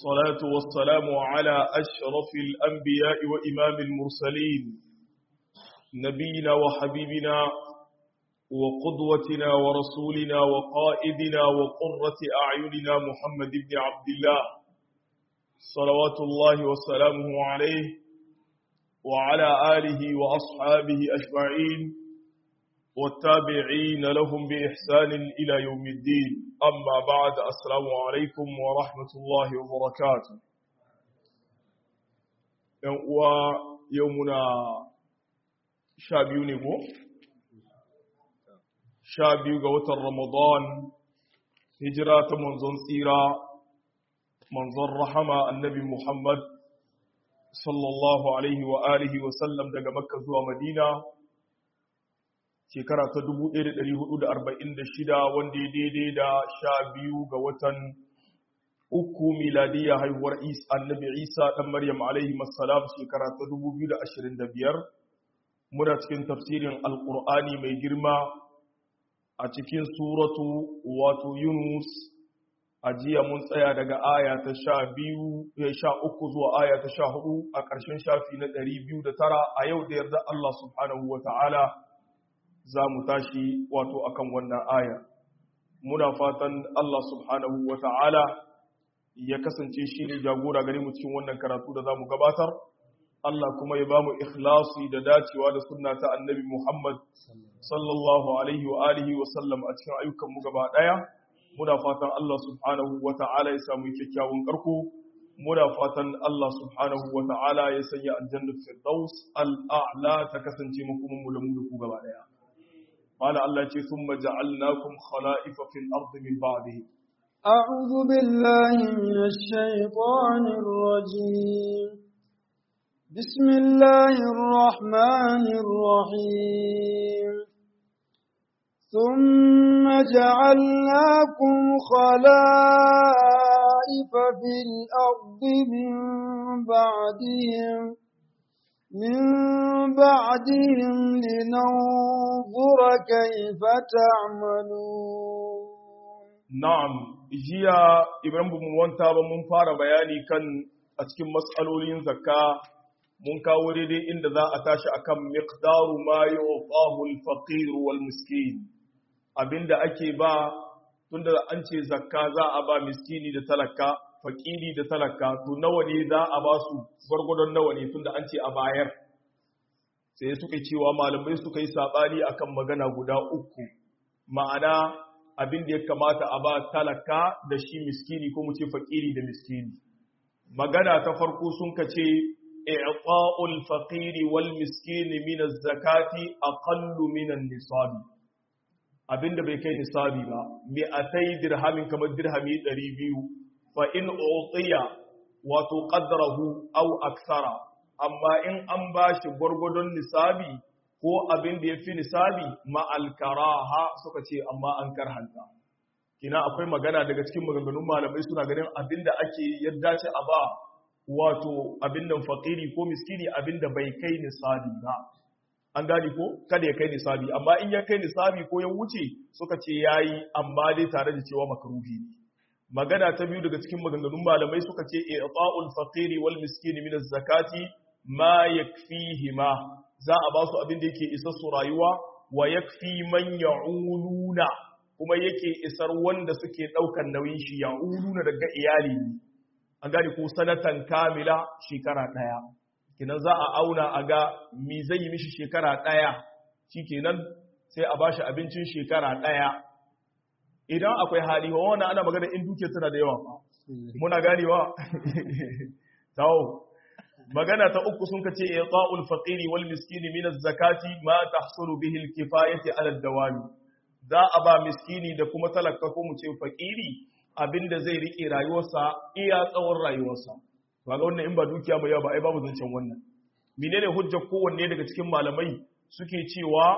والصلاة والسلام على أشرف الأنبياء وإمام المرسلين نبينا وحبيبنا وقدوتنا ورسولنا وقائدنا وقرة أعيننا محمد بن عبد الله صلوات الله وسلامه عليه وعلى آله وأصحابه أجمعين والتابعين لهم بإحسان إلى يوم الدين أما بعد السلام عليكم ورحمة الله وبركاته ويومنا شابيوني شابيو قوة رمضان هجرة منظر سيرة منظر رحمة النبي محمد صلى الله عليه وآله وسلم دقى مكة زوى مدينة shekara ta 1446 wanda ya daidai da 12 ga watan uku miladiya haihuwar annabi Isa dan Maryam alaihi assalam shekara ta 2025 muna cikin tafsirin alqur'ani mai girma a cikin suratu wato Yunus ajiya mun tsaya daga aya ta 13 zuwa aya ta 14 a ƙarshen shafi na 209 a yau da yarda Allah subhanahu wataala za mu tashi wato akan wannan aya muna fatan Allah subhanahu wa ta'ala ya kasance shi ne jagora gare mu cikin wannan karatu da za mu gabatar Allah kuma ya ba mu ikhlasi da dacewa da sunna ta annabi Muhammad sallallahu alaihi wa alihi wa sallam a cikin ayyukan mu gaba daya muna fatan Allah subhanahu wa ta'ala ya samu kyakkyawan karko muna fatan Allah subhanahu wa ta'ala ya sanya aljannatul firdaus al'a'la ta kasance mu kuma mu da mu ku gaba daya قال الله ثم جعلناكم خلائف في الأرض من بعده أعوذ بالله من الشيطان الرجيم بسم الله الرحمن الرحيم ثم جعلناكم خلائف في الأرض من بعدهم لننظر كيف تعملون نعم jiya ibrahim bin wanta ba mun fara bayani kan a cikin mas'alolin zakka mun kawo daidai inda za a tashi akan miqdaru ma yu'tahu al-faqir wal miskin abinda ake ba tunda an ce zakka za a ba miskini da talaka fakiri da talaka to nawa ne za a ba su gwargwadon nawa ne tunda an ce a bayar sai suka cewa malamai suka yi sabani akan magana guda uku ma'ana abin da ya kamata a ba talaka da shi miskini ko mu ce fakiri da miskini magana ta farko sun kace i'ta'ul faqiri wal miskini min az-zakati aqallu min an-nisabi abinda bai kai nisabi ba mi'atay dirhamin kamar dirhami 200 fa in utiya wato qadrahu aw akthara amma in an bashi gurgudun nisabi ko abin da yafi nisabi ma al-karaha suka ce amma an karhanta kina akwai magana daga cikin maganganun malamai suna ganin abinda ake yadda ce a ba wato abin nan fakiri ko miskini abinda bai kai nisabi ba an gani ko kada ya kai nisabi amma in ya kai nisabi ko ya wuce suka ce yayi amma dai tare da cewa makruhi ne magana ta biyu daga cikin maganganun malamai suka ce i'ta'ul faqiri wal miskini min az-zakati ma yakfihima za a ba su abin da yake isar su rayuwa wa yakfi man ya'uluna kuma yake isar wanda suke daukan nauyin shi ya'uluna daga iyali an gane ko sanatan kamila shekara daya kinan za a auna a ga me zai yi mishi shekara daya shikenan sai a bashi abincin shekara daya idan akwai hali wa wannan ana magana in duke tana da yawa muna ganewa tawo magana ta uku sun kace i'ta'ul faqiri wal miskini min az-zakati ma tahsulu bihi al-kifayati 'ala ad-dawami za a ba miskini da kuma talaka ko mu ce faqiri abinda zai rike rayuwarsa iya tsawon rayuwarsa kaga wannan in ba dukiya mai yawa ba ai babu zancen wannan menene hujjar kowanne daga cikin malamai suke cewa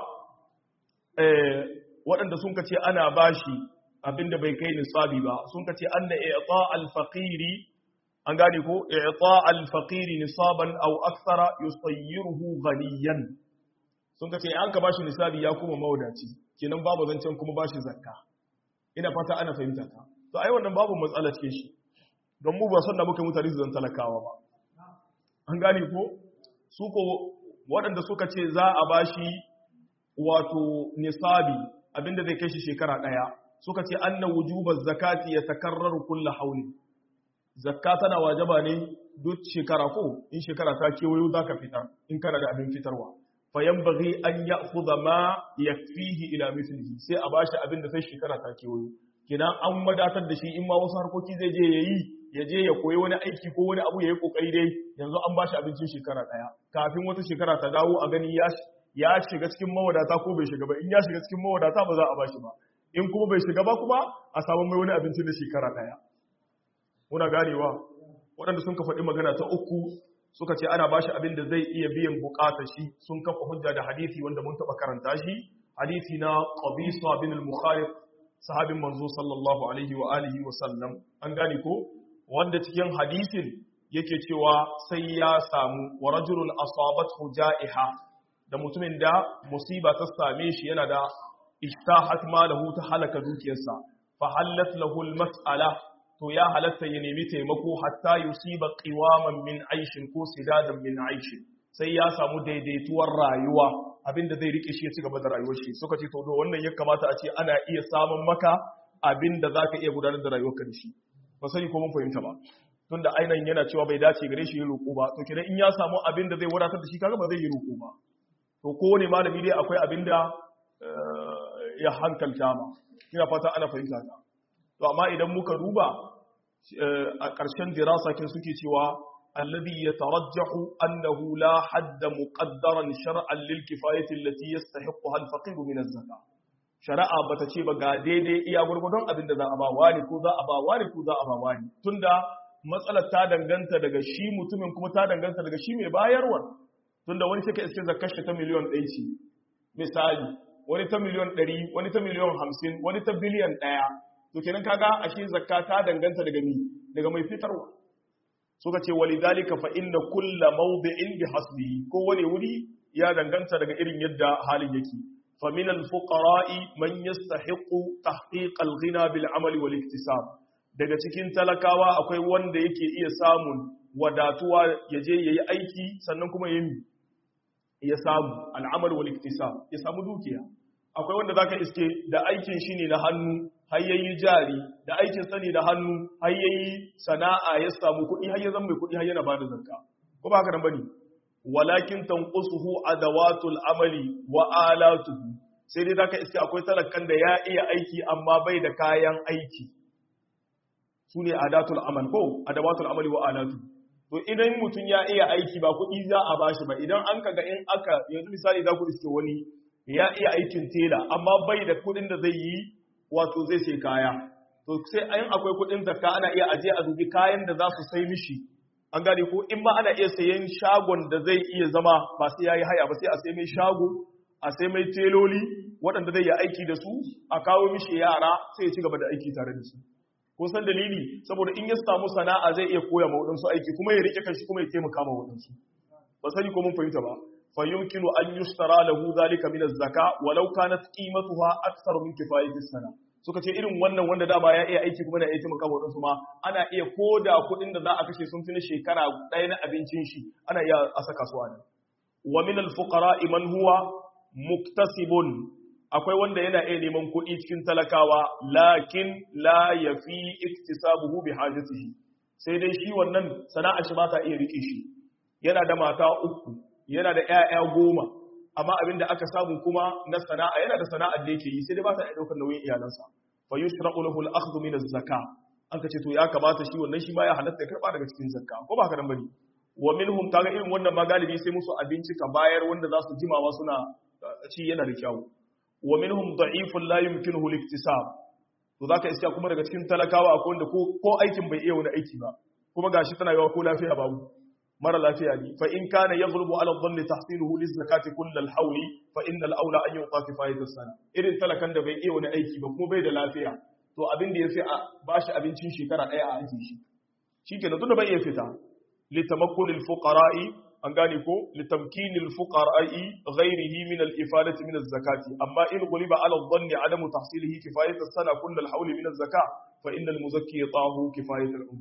waɗanda sun kace ana bashi abinda bai kai nisabi ba sun kace anna i'ta al-faqiri an gane ko i'ta al-faqiri nisaban aw akthara yusayyiruhu ghaniyan sun kace an ka bashi nisabi ya kuma mawadaci kenan babu zancen kuma bashi zakka ina fata ana fahimta ta to ai wannan babu matsala cikin shi don mu ba son da muka mutane su zan talakawa ba an gane ko su ko waɗanda suka ce za a bashi wato nisabi abinda zai kai shi shekara ɗaya suka ce anna wujuba zakati ya takarraru kullu hauli zakka tana wajaba ne duk shekara ko in shekara ta kewayo zaka fitar in kana da abin fitarwa fa yanbaghi an ya'khudha ma yakfihi ila mithlihi sai a bashi abin da sai shekara ta kewayo kidan an wadatar da shi in ma wasu harkoki zai je yayi ya je ya koyi wani aiki ko wani abu yayi kokari dai yanzu an bashi abincin shekara daya kafin wata shekara ta dawo a gani ya shiga cikin mawadata ko bai shiga ba in ya shiga cikin mawadata ba za a bashi ba in kuma bai shiga ba kuma a samu mai wani abincin da shekara daya muna ganewa waɗanda sun ka faɗi magana ta uku suka ce ana bashi abin da zai iya biyan bukatar shi sun kafa hujja da hadisi wanda mun taɓa karanta shi hadisi na Qabisa bin al-Mukhalif sahabin manzo sallallahu alaihi wa alihi wa sallam an gane ko wanda cikin hadisin yake cewa sai ya samu wa rajulun asabathu ja'iha da mutumin da musiba ta same shi yana da ishtahat malahu ta halaka dukiyarsa fa halat lahu al-mas'ala to ya halatta ya nemi taimako hatta yusiba qiwaman min aishin ko sidadan min aishin sai ya samu daidaituwar rayuwa abinda zai rike shi ya ci gaba da rayuwar shi suka ce to wannan ya kamata a ce ana iya samun maka abinda zaka iya gudanar da rayuwarka da shi ba sani ko mun fahimta ba tunda ainihin yana cewa bai dace gare shi ya roƙo ba to kidan in ya samu abinda zai wadatar da shi kaga ba zai yi roƙo ba to kowane malami dai akwai abinda ya hankalta ma ina fata ana fahimta ta to amma idan muka duba a ƙarshen dirasa kin suke cewa alladhi yatarajjahu annahu la hadda muqaddaran shar'an lil kifayati allati yastahiqquha al faqir min az-zakah shari'a bata ce ba ga daidai iya gurgurdon abin da za a ba wani ko za a ba wani ko za a ba wani tunda matsalar ta danganta daga shi mutumin kuma ta danganta daga shi mai bayarwa tunda wani take iske zakar shi ta miliyan 1 ce misali wani ta miliyan 100 wani ta miliyan 50 wani ta biliyan 1 to kenan kaga ashe zakka ta danganta daga mai fitarwa suka ce walidhalika fa inna kulla mawdi'in bihasbihi ko wani wuri ya danganta daga irin yadda halin yake fa min al-fuqara'i man yastahiqu tahqiq al-ghina bil 'amali wal iktisab daga cikin talakawa akwai wanda yake iya samun wadatuwa yaje yayi aiki sannan kuma ya samu al-'amal wal iktisab ya samu dukiya akwai wanda zaka iske da aikin shi ne na hannu har yayi jari da aikin sa ne da hannu har yayi sana'a ya samu kuɗi har ya zama mai kuɗi har yana bada zakka ko ba haka nan bane walakin tanqusuhu adawatul amali wa alatuhu sai dai zaka iske akwai talakan da ya iya aiki amma bai da kayan aiki sune adatul amal ko adawatul amali wa alatuhu to idan mutun ya iya aiki ba kuɗi za a bashi ba idan an kaga in aka yanzu misali za ku iske wani ya iya aikin tela amma bai da kudin da zai yi wato zai sai kaya to sai ayin akwai kudin zakka ana iya aje a dubi kayan da za su sai mishi an gane ko in ma ana iya sayen shagon da zai iya zama ba sai yayi haya ba sai a sai mai shago a sai mai teloli waɗanda zai yi aiki da su a kawo mishi yara sai ya ci gaba da aiki tare da su ko san dalili saboda in ya samu sana'a zai iya koya ma waɗansu aiki kuma ya rike kanshi kuma ya taimaka ma waɗansu ba sani ko mun fahimta ba فيمكن أن يشترى له ذلك من الزكاة ولو كانت قيمتها أكثر من كفاية السنة suka ce irin wannan wanda da ba ya iya aiki kuma na iya taimaka wa wadansu ma ana iya koda kuɗin da za a kashe sun fi na shekara ɗaya na abincin shi ana iya a saka su ne wa min al-fuqara man huwa muktasibun akwai wanda yana iya neman kuɗi cikin talakawa lakin la yafi iktisabuhu bi hajatihi sai dai shi wannan sana'a shi ba ta iya rike shi yana da mata 3 yana da ƴaƴa 10 amma abinda aka samu kuma na sana'a yana da sana'ar da yake yi sai dai ba ta iya daukar nauyin iyalansa fa yushraqu lahu al-akhdhu min az-zakah an kace to ya kamata shi wannan shi ma ya halatta ya karba daga cikin zakka ko ba haka nan bane wa minhum kaga irin wannan ma galibi sai musu abinci ka bayar wanda za su jimawa suna ci yana da kyau wa minhum da'ifun la yumkinuhu al-iktisab to zaka iska kuma daga cikin talakawa akwai wanda ko aikin bai iya wani aiki ba kuma gashi tana yawa ko lafiya babu mara lafiya ne fa in kana yaghlubu ala dhanni tahsiluhu liz-zakati kull al-hawl fa inna al-awla an yuqa kifayat as-sana irin talakan da bai iya wani aiki ba kuma bai da lafiya to abin da yafi a bashi abincin shekara daya a aiki shi shikenan tunda bai iya fita litamakkun al-fuqara'i an gane ko litamkin al-fuqara'i ghayrihi min al-ifadati min az-zakati amma in ghuliba ala dhanni adamu tahsilihi kifayat as-sana kull al-hawl min az-zakah fa inna al-muzakki yatahu kifayat al-umri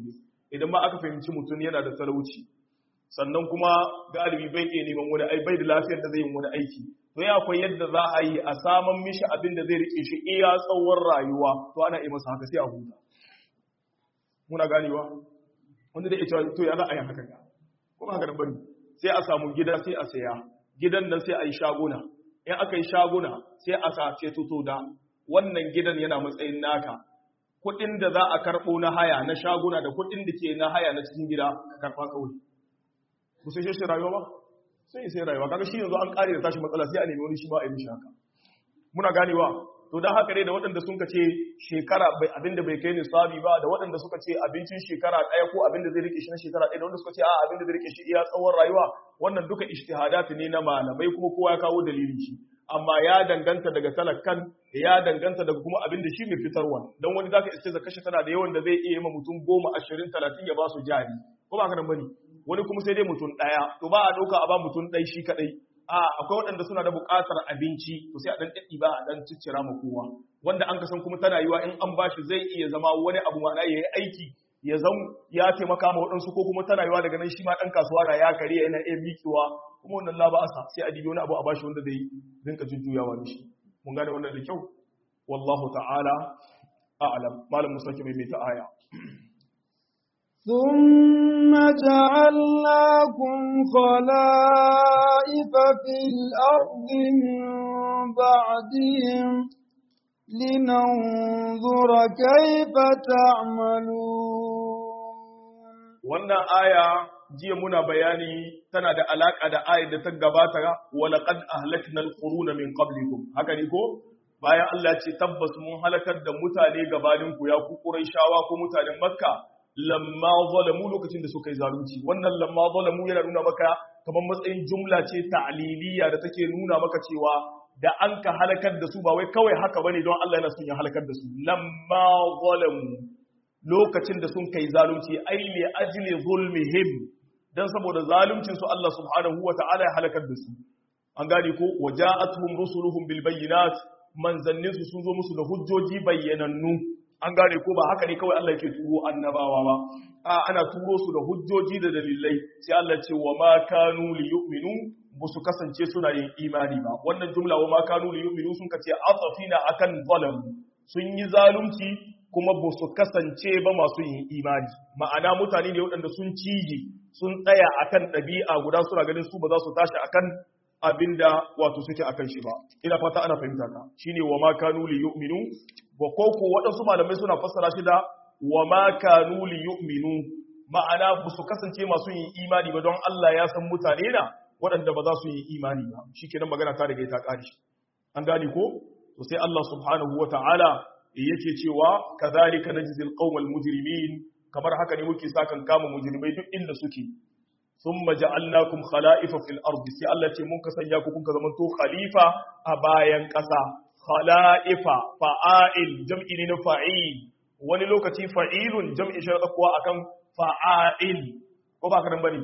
idan ma aka fahimci mutum yana da talauci sannan kuma galibi bai iya neman wani bai da lafiyar da zai yi wani aiki to ya akwai yadda za a yi a saman mishi abin da zai rike shi iya tsawon rayuwa to ana yi masa haka sai a huta muna ganewa wanda da ita to ya za a yi haka ga kuma haka da bari sai a samu gida sai a saya gidan nan sai a yi shaguna in aka yi shaguna sai a sace to da wannan gidan yana matsayin naka kuɗin da za a karɓo na haya na shaguna da kuɗin da ke na haya na cikin gida ka karɓa kawai ku sai shi rayuwa ba sai rayuwa kaga shi yanzu an kare da tashi matsala sai a nemi wani shi ba a yi mishi haka muna ganewa to dan haka dai da waɗanda suka ce shekara abinda bai kai nisabi ba da waɗanda suka ce abincin shekara ɗaya ko abinda zai rike shi na shekara ɗaya da wanda suka ce a abinda zai rike shi iya tsawon rayuwa wannan duka ijtihadat ne na malamai kuma kowa ya kawo dalilin shi amma ya danganta daga talakan ya danganta daga kuma abinda shi mai fitarwa dan wani zaka iske zakashi tana da yawan da zai iya ma mutum 10 20 30 ya ba su jari ko ba haka nan bane wani kuma sai dai mutum ɗaya to ba a ɗauka a ba mutum ɗai shi kaɗai akwai waɗanda suna da buƙatar abinci to sai a ɗan ɗaɗɗi ba a ɗan ciccira ma kowa wanda an kasan kuma tana yiwa in an bashi zai iya zama wani abu ma'ana ya yi aiki ya zan ya taimaka ma waɗansu ko kuma tana yiwa daga nan shi ma ɗan kasuwa da ya kare yana iya miƙewa kuma wannan laba'asa sai a dibi wani abu a bashi wanda zai rinka jujjuyawa mishi mun gane wannan da kyau wallahu ta'ala a'lam malam musa ke mai ta aya ثم جعلناكم خلائف في الأرض من بعدهم لننظر كيف تعملون wannan aya jiya muna bayani tana da alaka da ayar da ta gabata walaqad ahlakna alquruna min qablikum haka ne ko bayan Allah ce tabbas mun halakar da mutane gabaninku ya ku Qurayshawa ko mutanen Makka lamma zalamu lokacin da suka yi zalunci wannan lamma zalamu yana nuna maka kamar matsayin jumla ce ta'liliya da take nuna maka cewa da an ka halakar da su ba wai kawai haka bane don Allah yana son ya halakar da su lamma zalamu lokacin da sun kai zalunci ai li ajli zulmihim dan saboda zaluncin su Allah subhanahu wataala ya halakar da su an gane ko waja'atuhum rusuluhum bil bayyinat manzannin su sun zo musu da hujjoji bayyanannu an gane ko ba haka ne kawai Allah yake turo annabawa ba ana turo su da hujjoji da dalilai sai Allah ce wa ma kanu li yu'minu busu kasance suna yin imani ba wannan jumla wa ma kanu li yu'minu sun kace afafina akan zalam sun yi zalunci kuma busu kasance ba masu yin imani ma'ana mutane ne waɗanda sun cije sun tsaya akan ɗabi'a guda suna ganin su ba za su tashi akan abinda wato suke akan shi ba ina fata ana fahimta ka shine wa ma kanu li yu'minu wa koko waɗansu malamai suna fassara shi da wa ma kanu li yu'minu ma'ana ba su kasance masu yin imani ba don Allah ya san mutane na waɗanda ba za su yi imani ba shikenan magana ta riga ta ƙare an gane ko to sai Allah subhanahu wata'ala yake cewa kadhalika najzil qaumal mujrimin kamar haka ne muke sakan kama mujrimai duk inda suke thumma ja'alnakum khala'ifa fil ardi sai Allah ce mun ka sanya ku kun ka zamanto khalifa a bayan ƙasa khala'ifa fa'il jam'i ne na fa'il wani lokaci fa'ilun jam'i shi da kuwa akan fa'il ko ba ka nan bane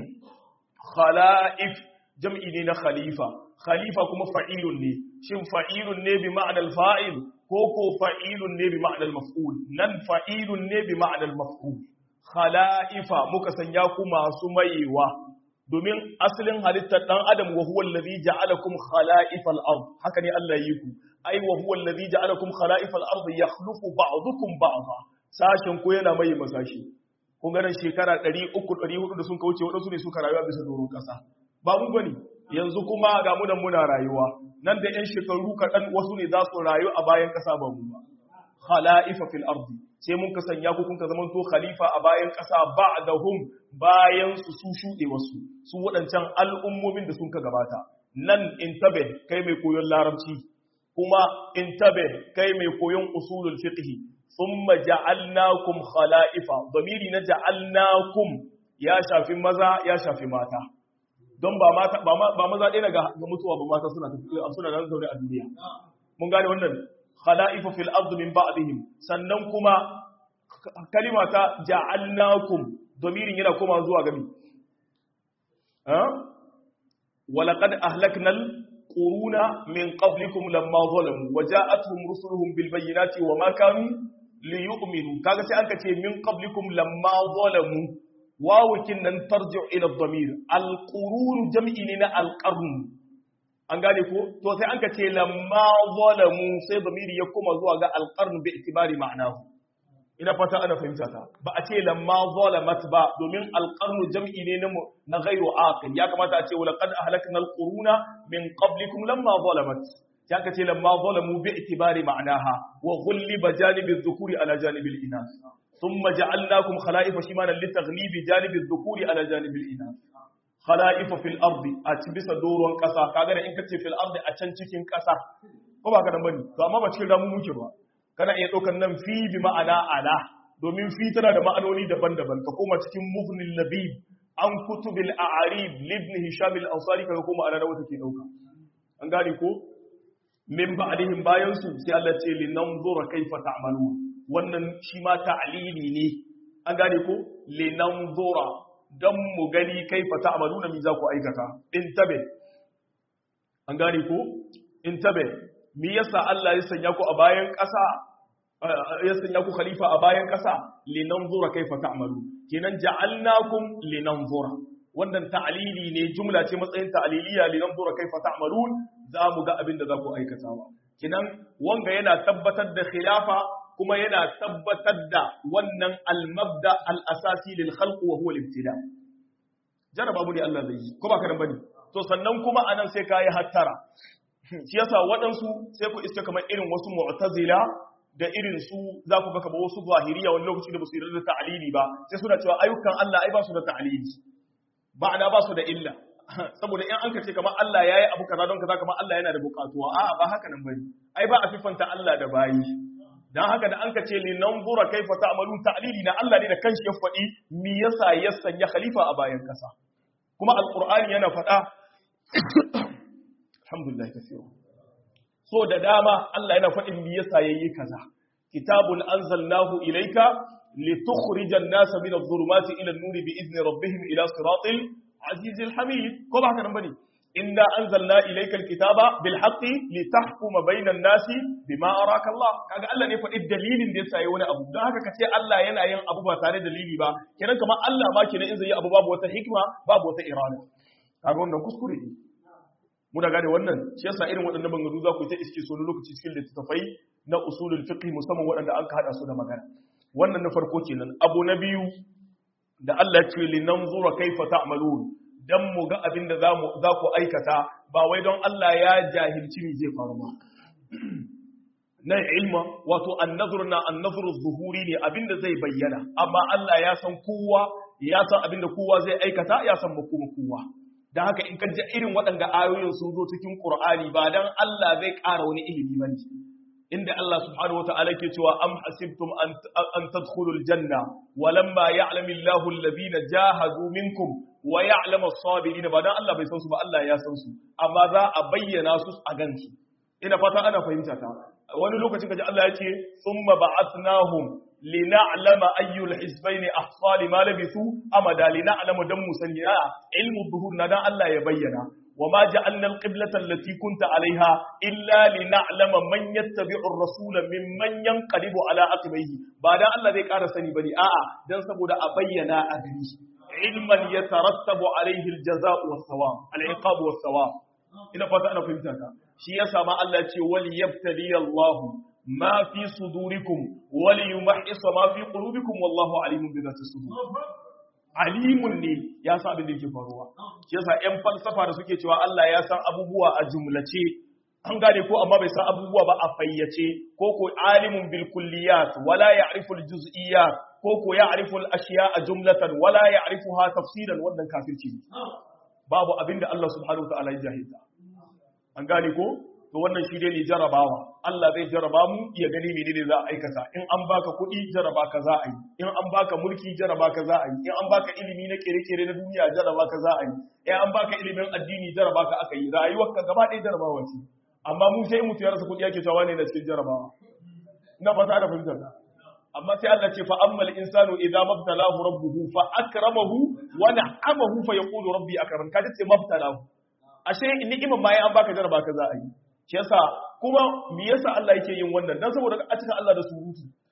khala'if jam'i ne na khalifa khalifa kuma fa'ilun ne shin fa'ilun ne bi ma'anar fa'il ko fa'ilun ne bi ma'anar maf'ul nan fa'ilun ne bi ma'anar maf'ul khala'ifa muka sanya ku masu mayewa domin asalin halittar dan adam wa huwa allazi ja'alakum khala'ifal ard haka ne Allah yi ku ai wa huwa allazi ja'alakum khala'ifal ard yakhluqu ba'dukum ba'dha sashen ko yana mai masashi kun ga nan shekara 300 400 da sun kauce wadansu ne suka rayuwa bisa doron kasa ba mu bane yanzu kuma ga mu nan muna rayuwa nan da 'yan shekaru kaɗan wasu ne za su rayu a bayan ƙasa ba mu ba khala'ifa fil ardi sai mun ka sanya ku kun ka zaman to khalifa a bayan ƙasa ba'dahum bayan su shuɗe wasu su waɗancan al'ummomin da sun ka gabata nan intabe kai mai koyon larabci kuma intabe kai mai koyon usulul fiqh thumma ja'alnakum khala'ifa damiri na ja'alnakum ya shafi maza ya shafi mata don ba maza ɗaya ga mutuwa ba mata suna da zaune a duniya mun gane wannan khala'ifa fil ardi min ba'dihim sannan kuma kalima ta ja'alnakum domirin yana koma zuwa gami wa laqad ahlakna al quruna min qablikum lamma zalamu wa ja'atuhum rusuluhum bil bayyinati wa ma kanu li yu'minu kaga sai an ce min qablikum lamma zalamu wawukin nan tarji'u ila ad-damir al-qurun jam'i ne na al-qarn an gane ko to sai an ce lamma zalamu sai damiri ya koma zuwa ga al-qarn bi itibari ma'anahu ina fata ana fahimta ta ba a ce lamma zalamat ba domin al-qarn jam'i ne na ghairu aqil ya kamata a ce laqad ahlakna al-quruna min qablikum lamma zalamat ya ka ce lamma zalamu bi itibari ma'anaha wa ghulliba janibi adh-dhukuri ala janibi al-inas thumma ja'alnakum khala'ifa shimana litaghlibi janibi adh-dhukuri ala janibi al-inas khala'ifa fil ardi a ci bisa doron kasa kaga da in ka ce fil ardi a can cikin kasa ko ba ka da bane to amma ba cikin ramu muke ba kana iya daukan nan fi bi ma'ana ala domin fi tana da ma'anoni daban-daban ka koma cikin mufnil labib an kutubil a'arib libn hisham al-ansari kaga koma ala da wata ke dauka an gane ko min ba'dihim bayan su sai Allah ce linanzura kaifa ta'malun wannan shi ma ta'lili ne an gane ko linanzura dan mu gani kaifa ta'maluna mi za ku aikata intabe an gane ko intabe mi yasa Allah ya sanya ku a bayan ƙasa ya sanya ku khalifa a bayan ƙasa linanzura kaifa ta'malun kenan ja'alnakum linanzura wannan ta'lili ne jumla ce matsayin ta'liliya linanzura kaifa ta'malun za mu ga abin da za ku aikatawa kinan wanga yana tabbatar da khilafa kuma yana tabbatar da wannan al-mabda al-asasi lil khalq wa huwa al-ibtida jaraba mu ne Allah zai yi ko ba ka nan bane to sannan kuma anan sai kai hattara shi yasa waɗansu sai ku iske kamar irin wasu mu'tazila da irin su za ku ga kamar wasu zahiriya wani lokaci da basu yarda da ta'lili ba sai suna cewa ayyukan Allah ai ba su da ta'lili ba'ana ba su da illa saboda in an kace kamar Allah yayi abu kaza don kaza kamar Allah yana da bukatuwa a'a ba haka nan bane ai ba a sifanta Allah da bayi dan haka da an kace li nanzura kaifa ta'malun ta'lili na Allah ne da kanshi ya faɗi me yasa ya sanya khalifa a bayan kasa kuma alqur'ani yana faɗa alhamdulillah kaseera so da dama Allah yana faɗin me yasa yayi kaza kitabun anzalnahu ilayka litukhrijan nasa min adh-dhulumati ila an-nuri bi idni rabbihim ila siratil azizil hamid ko ba haka nan bane inna anzalna ilayka al-kitaba bil haqqi litahkuma bayna an-nasi bima araka Allah kaga Allah ne faɗi dalilin da yasa yayi wani abu don haka kace Allah yana yin abu ba tare da dalili ba kenan kamar Allah ma kenan in zai yi abu babu wata hikima babu wata irada kaga wannan kuskure ne mu da gane wannan shi yasa irin waɗannan bangaru za ku ta iske so lokaci cikin littattafai na usulul fiqh musamman waɗanda an ka hada su da magana wannan na farko kenan abu na biyu da Allah ya ce linanzura kaifa ta'malun dan mu ga abin da za ku aikata ba wai don Allah ya jahilci me zai faru ba na ilma wato an-nazr na an-nazr az-zuhuri ne abinda zai bayyana amma Allah ya san kowa ya san abinda kowa zai aikata ya san makoma kowa dan haka in ka ji irin waɗanda ayoyin sun zo cikin Qur'ani ba dan Allah zai ƙara wani ilimi bane inda Allah subhanahu wataala ke cewa am hasibtum an tadkhulul janna walamma ya'lamu Allahu alladhina jahadu minkum wa ya'lamu as-sabirin ba dan Allah bai san su ba Allah ya san su amma za a bayyana su a gansu ina fata ana fahimta ta wani lokacin kaji Allah ya ce thumma ba'athnahum lina'lama ayyul hizbayn ahsa lima labithu amada lina'lama dan musanya ilmu dhuhur na dan Allah ya bayyana وما جعلنا القبلة التي كنت عليها إلا لنعلم من يتبع الرسول ممن ينقلب على عقبيه بعد الله ذي قال سني بني دان سبودا أبينا أدري علما يترتب عليه الجزاء والثواب العقاب والثواب إن فتأنا فهمتك شيء سما الله يقول وليبتلي الله ما في صدوركم وليمحص ما في قلوبكم والله عليم بذات الصدور alimun ne ya san abin da yake faruwa shi yasa ƴan falsafa da suke cewa Allah ya san abubuwa a jumlace an gane ko amma bai san abubuwa ba a fayyace ko ko alimun bil kulliyat wala ya'rifu al juz'iyat ko ko ya'rifu al ashiya'a jumlatan wala ya'rifuha tafsilan wannan kafirci babu abin da Allah subhanahu wa ta'ala ya jahilta an gane ko to wannan shi dai ne jarabawa Allah zai jaraba mu ya gani menene za a aikata in an baka kuɗi jaraba ka za a yi in an baka mulki jaraba ka za a yi in an baka ilimi na kere-kere na duniya jaraba ka za a yi in an baka ilimin addini jaraba ka aka yi rayuwarka gaba ɗaya jarabawa ce amma mu sai mutu ya rasa kuɗi yake cewa ne na cikin jarabawa ina fata da fahimtar amma sai Allah ce fa ammal insanu idza mabtalahu rabbuhu fa akramahu wa na'amahu fa yaqulu rabbi akram kaje ce mabtalahu ashe ni'imar ma an baka jaraba ka za a yi shi yasa kuma me yasa Allah yake yin wannan dan saboda a cikin Allah da surutu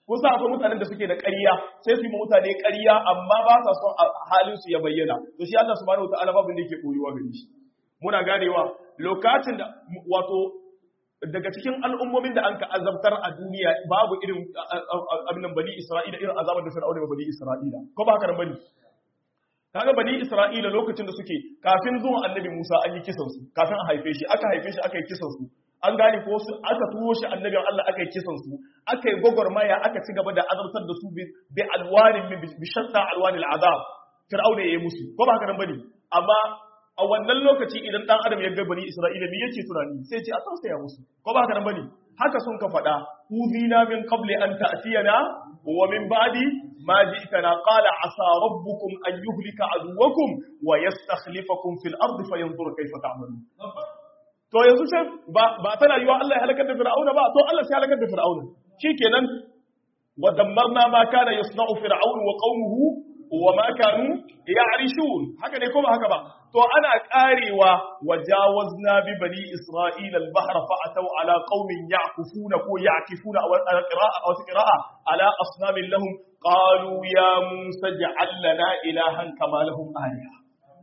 ko sa akwai mutanen da suke da ƙarya sai su yi mutane ƙarya amma ba sa son halin su ya bayyana to shi Allah subhanahu wataala babu da yake koyuwa gare shi muna ganewa lokacin da wato daga cikin al'ummomin da an ka azabtar a duniya babu irin abin bani Isra'ila irin azabar da Fir'auna ba bani Isra'ila ko ba haka bane kaga bani Isra'ila lokacin da suke kafin zuwan Annabi Musa an yi kisan su kafin a haife shi aka yi kisan su an gane ko su aka turo shi annabin Allah aka yi kisan su aka yi gogormaya aka ci gaba da azabtar da su bi alwanin bi shatta alwanil azab Fir'auna yayi musu ko ba haka bane amma a wannan lokaci idan dan adam ya ga bani Isra'ila me yake tunani sai ce a tausaya musu ko ba haka bane haka sun ka faɗa uzina min qabli an ta'tiyana wa min ba'di ma ji'tana qala asa rabbukum an yuhlika aduwakum wa yastakhlifakum fil ardi fayanzur kayfa ta'malun to yanzu sai ba tana yiwa Allah ya halakar da Fir'auna ba to Allah sai halakar da Fir'auna shikenan wa dammarna ma kana yasna'u fir'aun wa qaumuhu wa ma kanu ya'rishun haka ne ko ba haka ba to ana karewa wajawazna bi bani isra'ila al-bahra fa'atu ala qaumin ya'kufuna ko ya'kifuna aw qira'a ala asnamin lahum qalu ya musa ja'al lana ilahan kama lahum aliha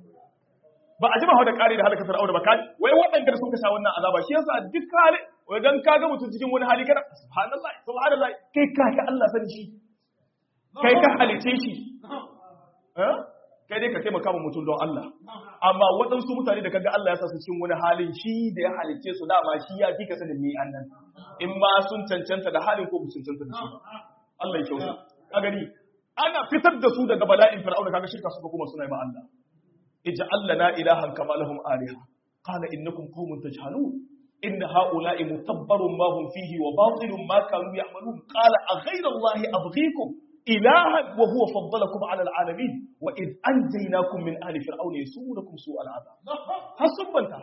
ba a jima da kare da halaka fir'auna ba kai wai waɗanda sun kasha wannan azaba shi yasa duk kare wai dan kaga mutum cikin wani hali kana subhanallahi kai ka Allah sani shi kai ka halice shi kai dai ka taimaka ma mutum don Allah amma waɗansu mutane da kaga Allah ya sa su cikin wani halin shi da ya halice su dama shi ya fi ka sanin me annan in ma sun cancanta da halin ko ba sun cancanta da shi Allah ya kyauta a gani ana fitar da su daga bala'in fir'auna kaga shirka suka kuma suna yi ma Allah ij'al lana ilahan kama lahum aliha qala innakum qaumun tajhalun inna ha'ula'i mutabbarun ma hum fihi wa batilun ma kanu ya'malun qala aghayra allahi abghikum ilahan wa huwa faddalakum 'ala al'alamin wa id anjaynakum min ali fir'auna yasumunukum su'al 'adab hasubanta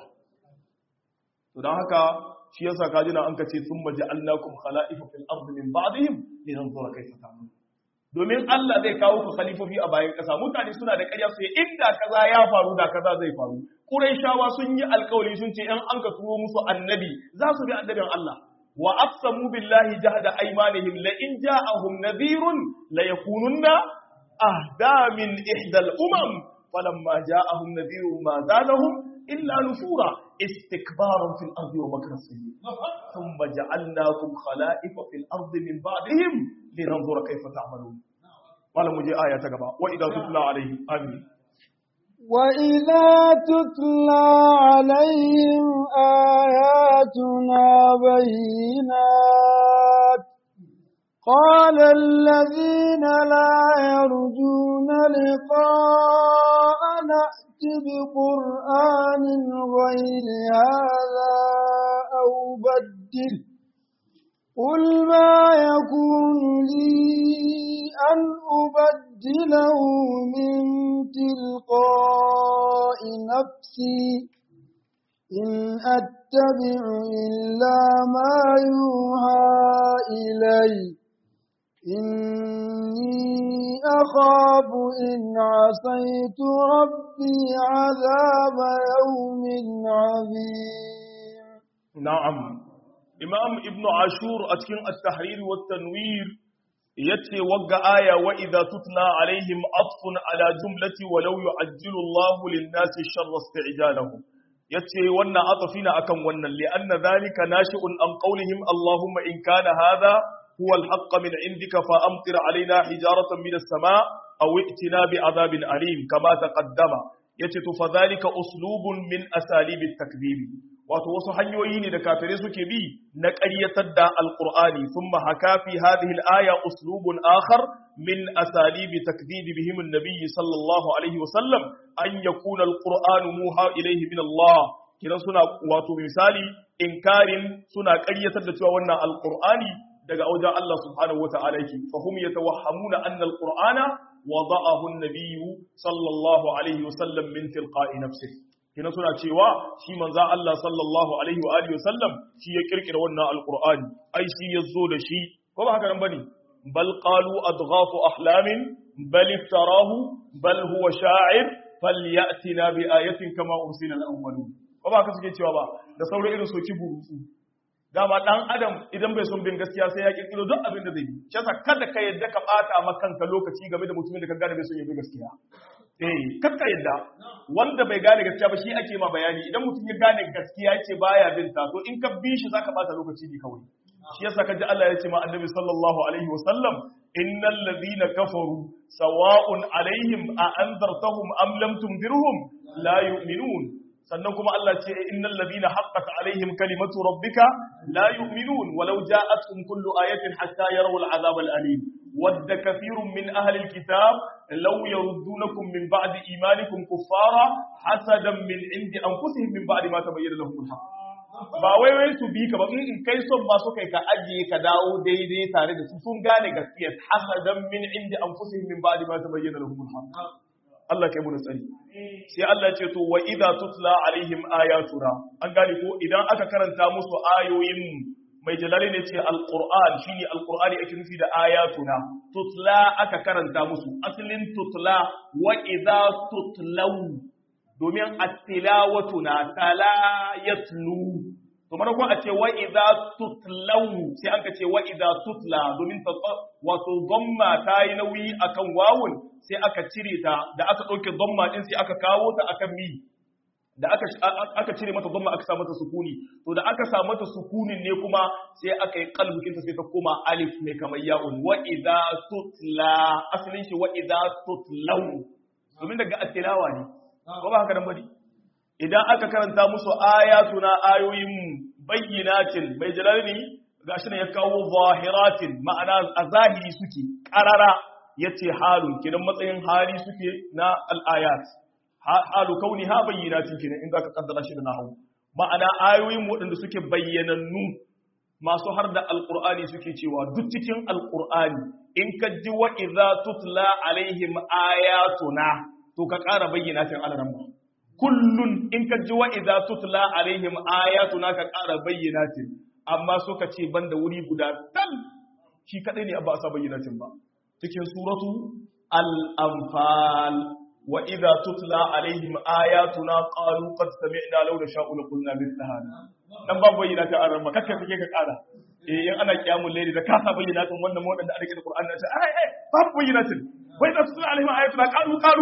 to dan haka shi yasa kajina an kace thumma ja'alnakum khala'ifa fil ardi min ba'dihim linanzura kayfa ta'malun domin Allah zai kawo ku khalifofi a bayan ƙasa mutane suna da ƙarya su inda kaza ya faru da kaza zai faru Qurayshawa sun yi alƙawari sun ce in an ka turo musu annabi za su bi annabin Allah wa aqsamu billahi jahda aymanihim la in ja'ahum nadhirun la yakununna ahda min ihda al-umam falamma ja'ahum nadhirun ma zadahum illa nufura istikbaran fil ardi wa makra sayyi thumma ja'alnakum khala'ifa fil ardi min ba'dihim linanzura kayfa ta'malun wala muje aya ta gaba wa idza tutla alayhi amin wa idza tutla alayhim ayatuna bayyinat qala alladhina la yarjuna liqa'ana بقرآن غير هذا أو بدل قل ما يكون لي أن أبدله من تلقاء نفسي إن أتبع إلا ما يوحى إلي إني أخاف إن عصيت ربي عذاب يوم عظيم نعم إمام ابن عاشور أتكين التحرير والتنوير يتي وقع آية وإذا تتلى عليهم عطف على جملة ولو يعجل الله للناس الشر استعجالهم يتي ونا عطفنا أكم ونا لأن ذلك ناشئ عن قولهم اللهم إن كان هذا هو الحق من عندك فأمطر علينا حجارة من السماء أو ائتنا بعذاب أليم كما تقدم يتي فذلك أسلوب من أساليب التكذيب وتوصى حنيوين لكافرين سكبي نكأية تدى القرآن ثم حكى في هذه الآية أسلوب آخر من أساليب تكذيب بهم النبي صلى الله عليه وسلم أن يكون القرآن موحى إليه من الله كنا سنة واتو مثالي إنكار سنة كأية تدى ونا القرآن daga wajen Allah subhanahu wata'ala yake fahum yatawahhamuna anna alqur'ana wada'ahu an-nabiy sallallahu alaihi wasallam min tilqa'i nafsihi kina suna cewa shi manzo Allah sallallahu alaihi wa alihi wasallam shi ya kirkira wannan alqur'ani ai shi yazo da shi ko ba haka nan bane bal qalu adghafu ahlamin bal iftarahu bal huwa sha'ir falyatina bi ayatin kama ursila al-awwalun ko ba haka suke cewa ba da sauran irin soki burutsu dama dan adam idan bai son bin gaskiya sai ya kirkiro duk abin da zai yi shi yasa kada ka yadda ka bata ma kanka lokaci game da mutumin da ka gane bai son ya bi gaskiya kada ka yadda wanda bai gane gaskiya ba shi ake ma bayani idan mutum ya gane gaskiya yace baya bin ta to in ka bi shi zaka bata lokaci ne kawai shi yasa kaji Allah ya ce ma annabi sallallahu alaihi wasallam innal ladhina kafaru sawa'un alaihim a anzartahum am lam tunzirhum la yu'minun sannan kuma Allah ce innal ladina haqqat alaihim kalimatu rabbika la yu'minun walau ja'atkum kullu ayatin hatta yarawul azab al-alim wadda kathirun min ahli al-kitab law yaruddunakum min ba'di imanikum kuffara hasadan min indi anfusihim min ba'di ma tabayyana lahum al-haqq ba wai su bi ka ba in kai son ba su kai ka ajiye ka dawo daidai tare da su sun gane gaskiya hasadan min indi anfusihim min ba'di ma tabayyana lahum al-haqq Allah kai mu tsari sai Allah ce to wa idza tutla alaihim ayatuna an gane ko idan aka karanta musu ayoyin mai jalali ne ce alquran shine alqurani ake nufi da ayatuna tutla aka karanta musu asalin tutla wa idza tutlaw domin at-tilawatuna tala yatlu to mana ko a ce wa idza tutlaw sai an ka ce wa idza tutla domin wato dhamma ta yi nauyi akan wawun sai aka cire ta da aka ɗauke dhamma din sai aka kawo ta akan mi da aka cire mata dhamma aka sa mata sukuni to da aka sa mata sukunin ne kuma sai aka yi qalbukin ta sai ta koma alif ne kamar ya'un wa idza tutla asalin shi wa idza tutlaw domin daga at-tilawa ne ko ba haka dan bari idan aka karanta musu ayatuna ayoyin bayyinatin bai jalali gashi ne ya kawo zahiratin ma'ana a zahiri suke qarara yace halun kidan matsayin hali suke na al-ayat halu kauniha bayyinatin kidan in zaka kaddara shi da nahwu ma'ana ayoyin wadanda suke bayyanannu masu har da alqur'ani suke cewa duk cikin alqur'ani in ka ji wa idza tutla alaihim ayatuna to ka ƙara bayyinatin alaramma kullun in ka ji wa idza tutla alaihim ayatuna ka ƙara bayyinatin amma suka ce banda wuri guda tal shi kadai ne ba a sa bayyinatin ba cikin suratu al-anfal wa idza tutla alaihim ayatuna qalu qad sami'na law nasha'u laqulna mithla hada dan ba bayyinatin alaramma kake kake ka ƙara in ana kiyamul layli da ka sa bayyinatin wannan wadanda a cikin Qur'ani ce ai ba bayyinatin wa idza tutla alaihim ayatuna qalu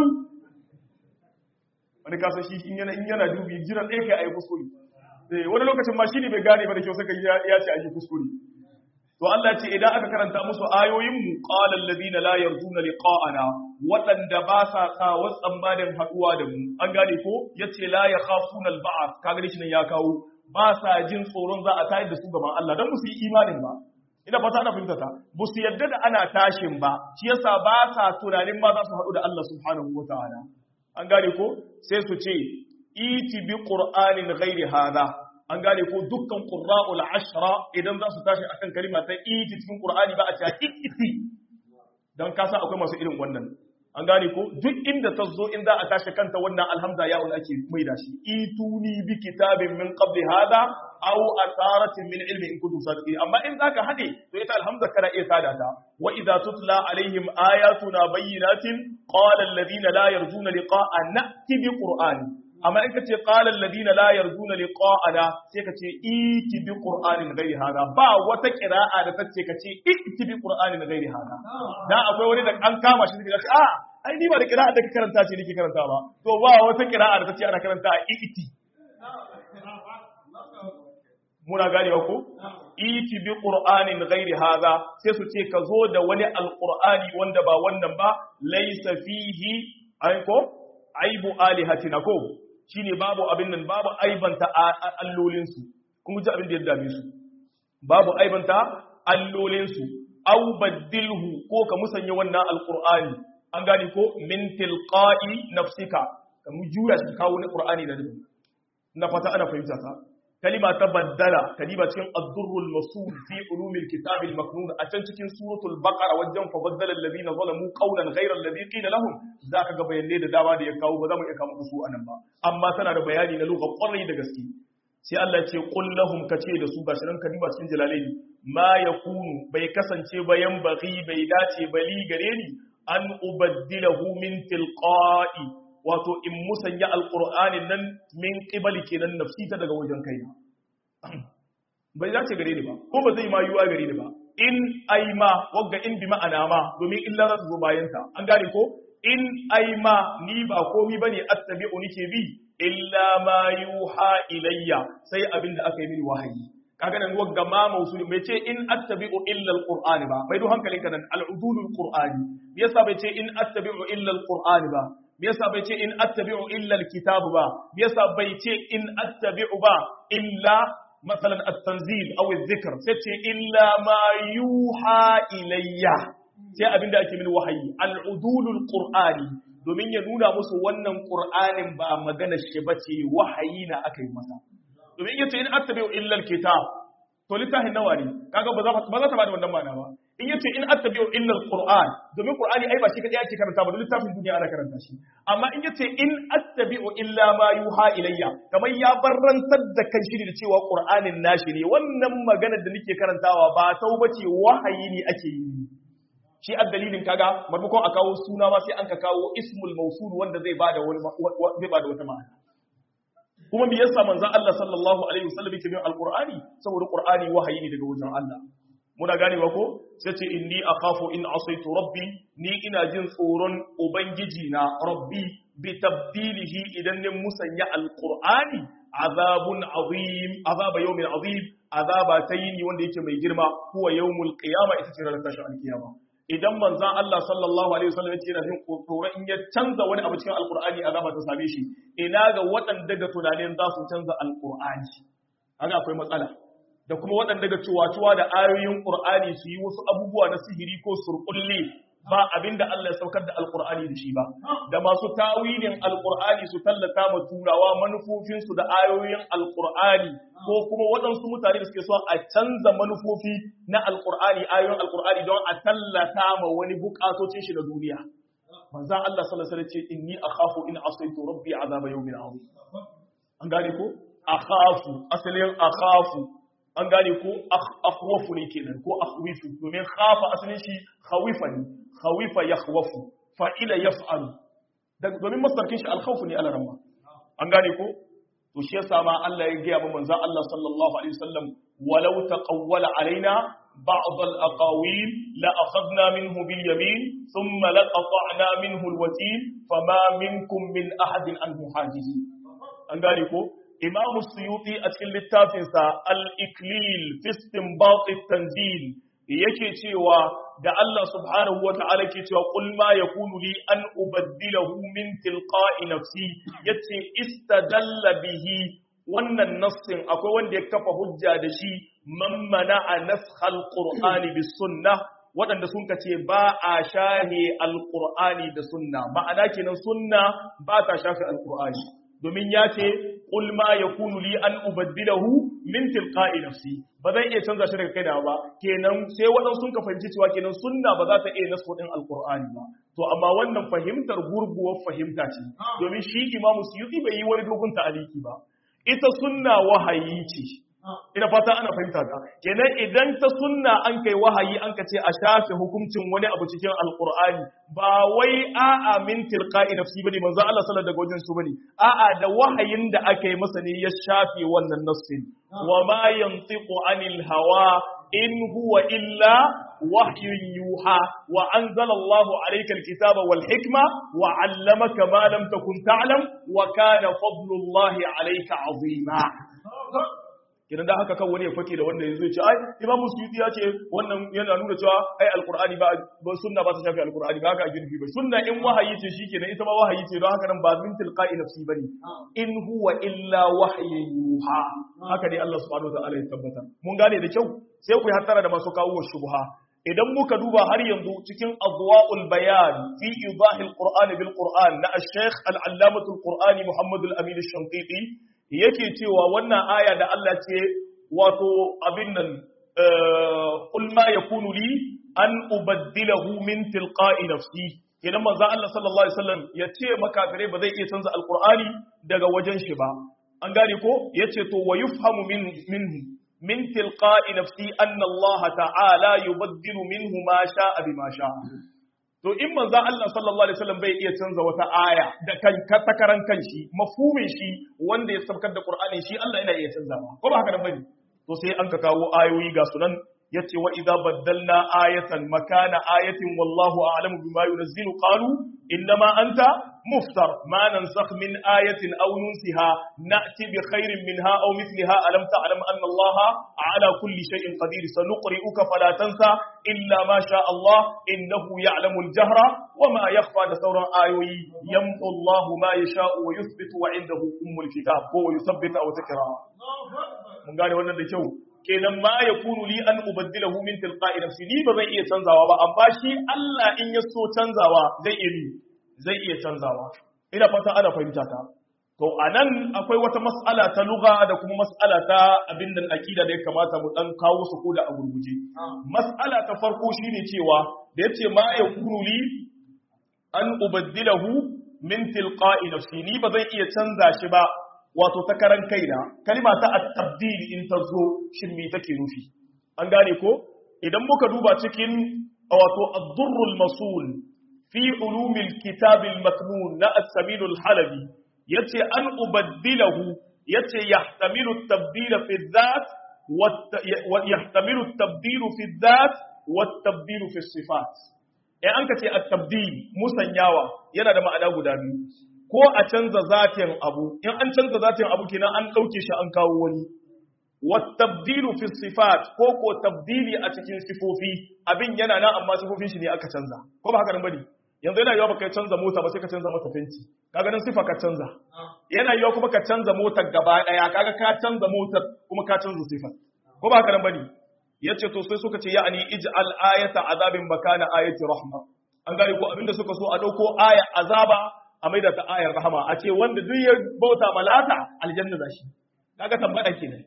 wani kasan shi in yana dubi jiran ɗaya kai a yi kuskure wani lokacin ma shi ne bai gane ba da kyau saka ya ce a yi kuskure to Allah ce idan aka karanta musu ayoyinmu qala alladhina la yarjuna liqa'ana waɗanda ba sa kawo tsammanin haɗuwa da mu an gane ko yace la yakhafuna al-ba'th kaga shi nan ya kawo ba sa jin tsoron za a tayar da su gaban Allah dan musu yi imanin ba ina fata ana fahimta ta ba su yadda da ana tashin ba shi yasa ba sa tunanin ma za su haɗu da Allah subhanahu wataala an gane ko sai su ce iti bi qur'anin ghairi hada an gane ko dukkan qurra'ul ashra idan za su tashi akan kalima ta iti cikin qur'ani ba a ce iti dan kasa akwai masu irin wannan an gane ko duk inda ta zo in za a tashi kanta wannan alhamza ya'un ake mai da shi ituni bi kitabin min qabli hada aw asaratin min ilmi in kuntum sadiqin amma in zaka hade to ita alhamza kana iya sada ta wa idza tutla alaihim ayatuna bayyinatin qala alladhina la yarjuna liqa'a na'ti bi qur'ani amma in kace qala alladhina la yarjuna liqa'ana sai kace iti bi qur'anin ghairi hada ba wata qira'a da tace kace iti bi qur'anin ghairi hada dan akwai wani da an kama shi da ce ai ni ba da qira'a da ka karanta ce nake karanta ba to ba wata qira'a da tace ana karanta iti muna ganewa ko iti bi qur'anin ghairi hada sai su ce ka zo da wani alqur'ani wanda ba wannan ba laysa fihi ko aibu alihatina ko shine babu abin nan babu aibanta allolin su kun ji abin da ya dame su babu aibanta allolin su aw badilhu ko ka musanya wannan alqur'ani an gane ko min tilqa'i nafsika ka mu juya shi kawo ne qur'ani da dubu na fata ana fahimta ta kalima ta baddala kalima cikin ad-durrul masul fi ulumil kitab al-maknun a can cikin suratul baqara wajen fa baddala alladhina zalamu qawlan ghayra alladhi qila lahum zaka ga bayanai da dama da ya kawo ba za mu iya kawo su anan ba amma tana da bayani na lugha kwarai da gaske sai Allah ya ce qul lahum kace da su gashi nan kalima cikin jalalaini ma yakunu bai kasance bayan baghi bai dace bali gare ni an ubaddilahu min tilqa'i wato in musanya alƙur'anin nan min ƙibali kenan nafsi ta daga wajen kaina bai dace gare ni ba ko ba zai ma yiwa gare ni ba in aima wagga in bi ma'ana ma domin illa za su zo bayan ta an gane ko in aima ni ba komi bane attabi'u nike bi illa ma yuha ilayya sai abinda aka yi mini wahayi kaga nan wagga ma mausul bai ce in attabi'u illa alquran ba bai do hankalinka nan al'udulul qur'ani me yasa bai ce in attabi'u illa alquran ba me yasa bai ce in attabi'u illa alkitab ba me yasa bai ce in attabi'u ba illa مثلا التنزيل او الذكر sai illa ma yuha ilayya sai abinda ake mini wahayi al'udulul qur'ani domin ya nuna musu wannan qur'anin ba magana shi bace wahayi na aka yi masa domin yace in attabi'u illa alkitab to littafin nawa ne kaga ba za ta bada wannan ma'ana ba in yace in attabi'u illa alquran domin qur'ani ai ba shi kadai ake karanta ba littafin duniya ana karanta shi amma in yace in attabi'u illa ma yuha ilayya kamar ya barrantar da kan shi da cewa qur'anin nashi ne wannan maganar da nake karantawa ba taubace wahayi ne ake yi shi addalilin kaga maimakon a kawo suna ma sai an ka kawo ismul mawsul wanda zai bada wata ma'ana kuma me yasa manzon Allah sallallahu alaihi wasallam yake bin alqur'ani saboda qur'ani wahayi ne daga wajen Allah muna ganewa ko sai ce inni akhafu in asaitu rabbi ni ina jin tsoron ubangiji na rabbi bi tabdilihi idan ne musanya alqur'ani azabun azim azaba yawmin azim azaba tayini wanda yake mai girma huwa yawmul qiyama ita ce ranar tashin alkiyama idan manzon Allah sallallahu alaihi wasallam yace yana jin tsoro in ya canza wani abu cikin alqur'ani azaba ta same shi ina ga waɗanda ga tunanin za su canza alqur'ani haka akwai matsala da kuma waɗanda ga cuwa-cuwa da ayoyin qur'ani su yi wasu abubuwa na sihiri ko surkulli ba abinda Allah ya saukar da alqur'ani da shi ba da masu tawilin alqur'ani su tallata ma turawa manufofin su da ayoyin alqur'ani ko kuma waɗansu mutane da suke so a canza manufofi na alqur'ani ayoyin alqur'ani don a tallata ma wani bukatocin shi da duniya manzon Allah sallallahu alaihi wasallam ce inni akhafu in asaitu rabbi azaba yawmin azim an gane ko akhafu asalin akhafu an gane ko akhwafu ne kenan ko akhwifu domin khafa asalin shi khawifa ne khawifa yakhwafu fa'ila yaf'alu domin masdarkin shi alkhawf ne ala ramma an gane ko to shi yasa ma Allah ya gaya wa manzon Allah sallallahu alaihi wasallam walau taqawwala alaina ba'd al-aqawil la akhadna minhu bil yamin thumma laqata'na minhu al-watin fama minkum min ahadin anhu hajizi an gane ko Imam Suyuti a cikin littafinsa Al-Iklil fi istinbat at-tanzil yake cewa da Allah subhanahu wa ta'ala ke cewa qul ma yakunu li an ubaddilahu min tilqa'i nafsi yace istadalla bihi wannan nassin akwai wanda ya kafa hujja da shi man mana'a naskhal qur'ani bis sunnah waɗanda sun kace ba a shahe alqur'ani da sunna ma'ana kenan sunna ba ta shafe alqur'ani domin ya ce qul ma yakunu li an ubaddilahu min tilqa'i nafsi ba zai iya canza shi daga kaina ba kenan sai waɗansu sun ka fahimci cewa kenan sunna ba za ta iya nasko din alqur'ani ba to amma wannan fahimtar gurguwar fahimta ce domin shi imamu suyuti bai yi wani dogon ta'aliki ba ita sunna wahayi ce ina fata ana fahimta ta kenan idan ta sunna an kai wahayi an ka ce a shafe hukuncin wani abu cikin alqur'ani ba wai a'a min tilqa'i nafsi bane manzo Allah sallallahu alaihi wasallam su bane a'a da wahayin da aka yi masa ne ya shafe wannan nassin wa ma yantiqu anil hawa in huwa illa wahyun yuha wa anzala Allahu alayka alkitaba wal hikma wa 'allamaka ma lam takun ta'lam wa kana fadlullahi alayka 'azima kidan da haka kan wani ya fake da wanda yanzu ya ce ai Imam Suyuti ya ce wannan yana nuna cewa ai alqur'ani ba sunna ba ta shafi alqur'ani ba haka a girbi ba sunna in wahayi ce shikenan ita ma wahayi ce don haka nan ba min tilqa'i nafsi bane in huwa illa wahyun yuha haka dai Allah subhanahu wa ta'ala ya tabbata mun gane da kyau sai ku hattara da masu kawo shubha idan muka duba har yanzu cikin adwa'ul bayan fi idahil qur'ani bil qur'an na al-shaykh al-allamatul qur'ani Muhammad al-Amin al-Shanqiti yake cewa wannan aya da Allah ce wato abin nan qul ma yakunu li an ubaddilahu min tilqa'i nafsi idan manzo Allah sallallahu alaihi wasallam ya ce makafire ba zai iya canza alqur'ani daga wajen shi ba an gane ko yace to wa yufhamu minhu min tilqa'i nafsi anna Allah ta'ala yubaddilu minhu ma sha'a bima sha'a to in manzo Allah sallallahu alaihi wasallam bai iya canza wata aya da takaran kanshi mafhumin shi wanda ya sabkar da Qur'ani shi Allah yana iya canzawa ko ba haka nan bane to sai an ka kawo ayoyi ga sunan yace wa idza baddalna ayatan makana ayatin wallahu a'lamu bima yunzilu qalu innama anta muftar ma nansakh min ayatin aw nunsiha na'ti bi khairin minha aw mithliha alam ta'lam anna allaha ala kulli shay'in qadir sanuqri'uka fala tansa illa ma sha Allah innahu ya'lamu al-jahra wa ma yakhfa da sauran ayoyi yamqu Allahu ma yasha'u wa yuthbitu wa 'indahu ummul kitab ko yuthabbitu aw takra mun gane wannan da kyau kenan ma ya kunu li an ubaddilahu min tilqa'i nafsi ni ba zan iya canzawa ba amma shi Allah in ya so canzawa zai iya canzawa ina fata ana fahimta ta to anan akwai wata mas'ala ta lugha da kuma mas'ala ta abin da aqida da ya kamata mu dan kawo su ko da a gurguje mas'ala ta farko shine cewa da yace ma ya kunu li an ubaddilahu min tilqa'i nafsi ni ba zan iya canza shi ba wato ta karan kaina kalima ta at-tabdil in ta zo shin me take nufi an gane ko idan muka duba cikin wato ad-durr al-masul fi ulum al-kitab al-maknun na as-sabil al-halabi yace an ubaddilahu yace yahtamilu at-tabdil fi adh-dhat wa yahtamilu at-tabdil fi adh-dhat wa at-tabdil fi as-sifat an kace at-tabdil musanyawa yana da ma'ana guda biyu ko a canza zatin abu in an canza zatin abu kenan an dauke shi an kawo wani wattabdilu fi sifat ko tabdili a cikin sifofi abin yana nan amma sifofin shi ne aka canza ko ba haka nan bane yanzu yana yiwa baka canza mota ba sai ka canza mata fenti kaga nan sifa ka canza yana yiwa kuma ka canza motar gaba daya kaga ka canza motar kuma ka canza sifar ko ba haka nan bane yace to sai suka ce ya'ani ij'al ayata azabin makana ayati rahma an gane ko abinda suka so a dauko aya azaba a maida ta ayar rahama a ce wanda duk ya bauta malata aljanna zashi kaga tambaya kenan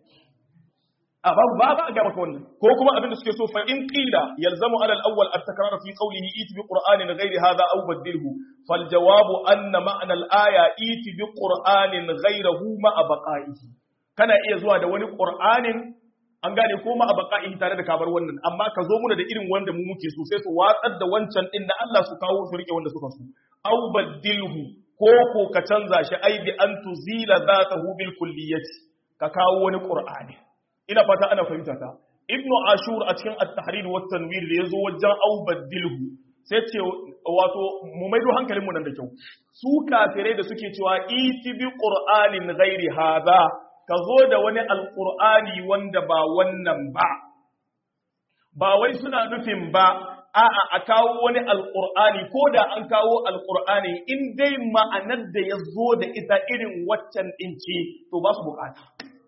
a babu ba ga maka wannan ko kuma abinda suke so fa in qila yalzamu ala al-awwal at-takrar fi qawlihi iti bi qur'anin ghayri hadha aw badilhu fal jawabu anna ma'na al-aya iti bi qur'anin ghayrihi ma abqaihi kana iya zuwa da wani qur'anin an gane ko ma abqaihi tare da kabar wannan amma ka zo muna da irin wanda mu muke so sai su watsar da wancan din da Allah su kawo su rike wanda suka so aw badilhu ko ka canza shi ai bi an tuzila zatahu bil kulliyati ka kawo wani qur'ani ina fata ana fahimta ta ibnu ashur a cikin at-tahrir wa at-tanwir da yazo wajen aw badilhu sai ce wato mu maido hankalin mu nan da kyau su kafirai da suke cewa iti bi qur'anin ghairi hadha ka zo da wani alqur'ani wanda ba wannan ba wai suna nufin ba a'a a kawo wani alqur'ani ko da an kawo alqur'ani in dai ma'anar da ya zo da ita irin waccan din ce to ba su bukata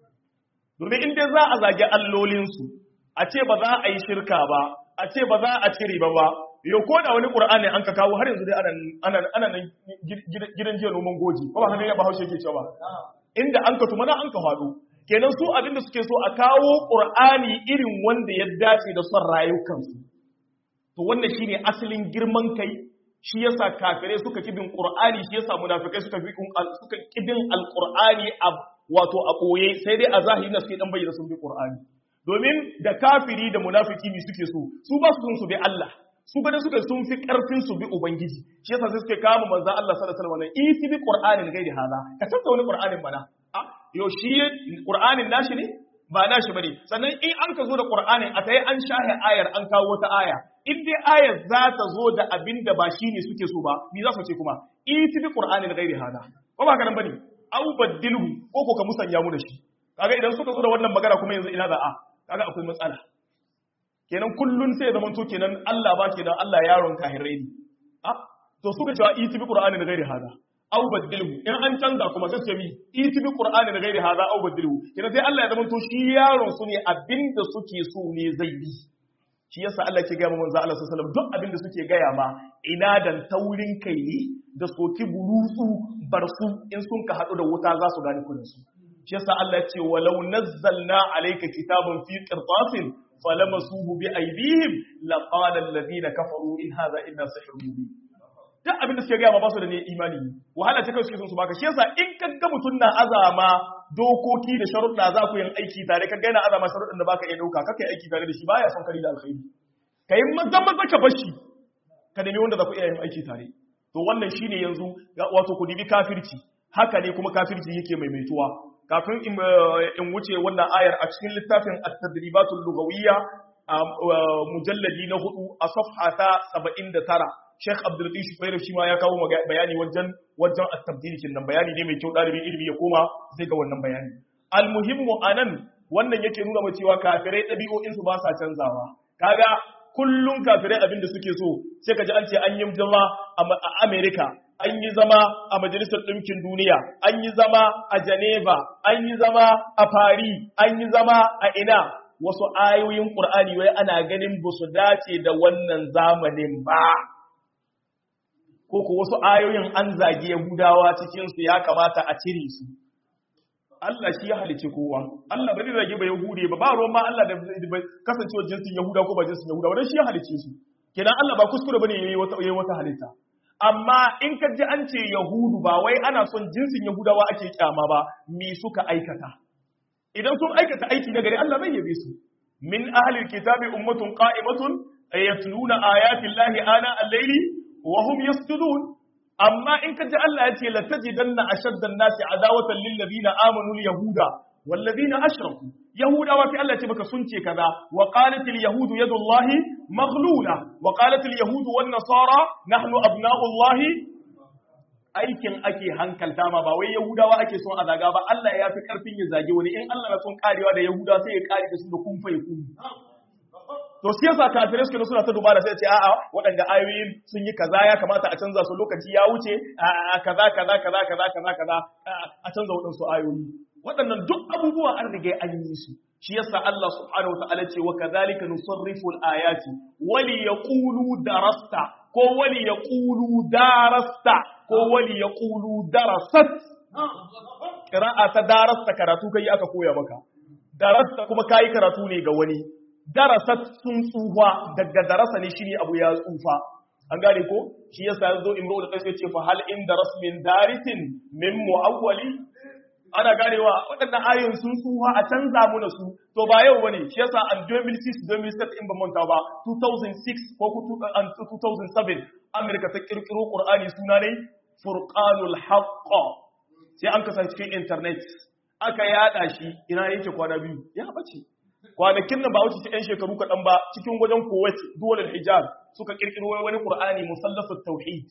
domin in dai za a zage allolinsu a ce ba za a yi shirka ba a ce ba za a ci riba ba yau ko da wani qur'ani an ka kawo har yanzu dai ana nan gidan jiya noman goji ko ba haka ne ba haushe yake cewa inda an ka tuma an ka faɗo kenan su abin da suke so a kawo qur'ani irin wanda ya dace da son rayukansu to wannan shine asalin girman kai shi yasa kafirai suka kibin qur'ani shi yasa munafikai suka kibin alqur'ani wato a ɓoye sai dai a zahiri na suke ɗan bayyana sun bi ƙur'ani domin da kafiri da munafiki ne suke so su ba su su bi Allah su gane suka sun fi ƙarfin su bi ubangiji shi yasa sai suke kama manzan Allah sallallahu alaihi wasallam iti bi qur'anin gairi hada ka tsanta wani qur'anin mana yo shi qur'anin nashi ne ba nashi bane sannan in an ka zo da qur'anin a tayi an shahe ayar an kawo wata aya in dai ayar za ta zo da abin da ba shi ne suke so ba ni za su ce kuma iti bi qur'anin gairi hada ko ba ka nan bane aw badilhu ko ka musanya mu da shi kaga idan suka zo da wannan magana kuma yanzu ina za'a kaga akwai matsala kenan kullun sai ya zama to kenan Allah ba kenan Allah yaron kahirai ne to suka cewa iti bi qur'ani da gairi hada aw badilhu in an canza kuma sai ce mi iti bi qur'ani da gairi hada aw badilhu kenan sai Allah ya zama to shi yaron su ne abinda suke so ne zai bi shi yasa Allah ke ga manzo Allah sallallahu alaihi wasallam duk abinda suke gaya ma ina dan taurin kai ne da soki burutsu bar su in sun ka haɗu da wuta za su gane kudin su shi yasa Allah ya ce walau nazzalna alayka kitaban fi qirtasin falamasuhu bi aydihim laqala alladhina kafaru in hadha illa sihrun mubin duk abin da suke ga ba su da ne imani wahala ta kai suke son su baka shi yasa in ka ga mutun na azama dokoki da sharuɗa za ku yin aiki tare ka gaina azama sharuɗin da baka iya dauka kake aiki tare da shi baya son kari da alkhairi kai maza ka bashi ka nemi wanda za ku iya yin aiki tare to wannan shine yanzu wato ku dibi kafirci haka ne kuma kafirci yake maimaituwa kafin in wuce wannan ayar a cikin littafin at-tadribatul lughawiyya mujalladi na 4 a safha ta 79 Sheikh Abdul Latif Shufairu shi ma ya kawo bayani wajen at-tabdil nan bayani ne mai kyau dalibin ilimi ya koma sai ga wannan bayani al-muhimmu anan wannan yake nuna mai cewa kafirai dabi'o'in su ba sa canzawa kaga kullum kafirai abinda suke so sai kaji an ce an yi zama a America an yi zama a Majalisar Ɗinkin Duniya an yi zama a Geneva an yi zama a Paris an yi zama a ina wasu ayoyin Qur'ani wai ana ganin ba su dace da wannan zamanin ba ko wasu ayoyin an zagi Yahudawa cikin su ya kamata a cire su Allah shi ya halice kowa Allah ba zai zage ba Yahude ba ruwan ma Allah da kasancewa jinsin Yahuda ko ba jinsin Yahuda ba dan shi ya halice su kenan Allah ba kuskure bane yayi wata halitta amma in ka ji an ce Yahudu ba wai ana son jinsin Yahudawa ake kyama ba me suka aikata idan sun aikata aiki na gari Allah bai yabe su min ahlil kitabi ummatun qa'imatun yatluna ayati llahi ana al-layli wa hum yasjudun amma in ka ji Allah ya ce la tajidanna ashadda an-nasi adawatan lil ladina amanu al-yahuda wal ladina ashraku yahudawa fi Allah ya ce baka sun ce kaza wa qalat al-yahudu yadullahi maghlula wa qalat al-yahudu wan nasara nahnu abna'u allahi aikin ake hankalta ma ba wai yahudawa ake son a zaga ba Allah ya fi karfin ya zage wani in Allah na son karewa da yahudawa sai ya kare da su da kun fa yakun to siyasa kafirai suke suna ta dubara sai ce a'a waɗanda ayoyin sun yi kaza ya kamata a canza su lokaci ya wuce kaza a canza waɗansu ayoyi waɗannan duk abubuwa an riga an yi su shi yasa Allah subhanahu wataala ce wa kadhalika nusarrifu al-ayati wali yaqulu darasta ko wali yaqulu darasta ko wali yaqulu darasat qira'a ta darasta karatu kai aka koya maka darasta kuma kai karatu ne ga wani darasat sun tsufa daga darasa ne shine abu ya tsufa an gane ko shi yasa yazo imru da kai ce fa hal inda rasmin darisin min muawwali ana ganewa waɗannan ayoyin sun tsufa a canza mu da su to ba yau bane shi yasa an 2006 2007 in ba manta ba 2006 ko 2007 America ta kirkiro Qur'ani suna ne Furqanul Haqq sai an kasa cikin internet aka yada shi ina yake kwana biyu ya bace kwanakin nan ba wuce ta yan shekaru kaɗan ba cikin wajen Kuwait duwalul Hijaz suka kirkiro wani Qur'ani musallasut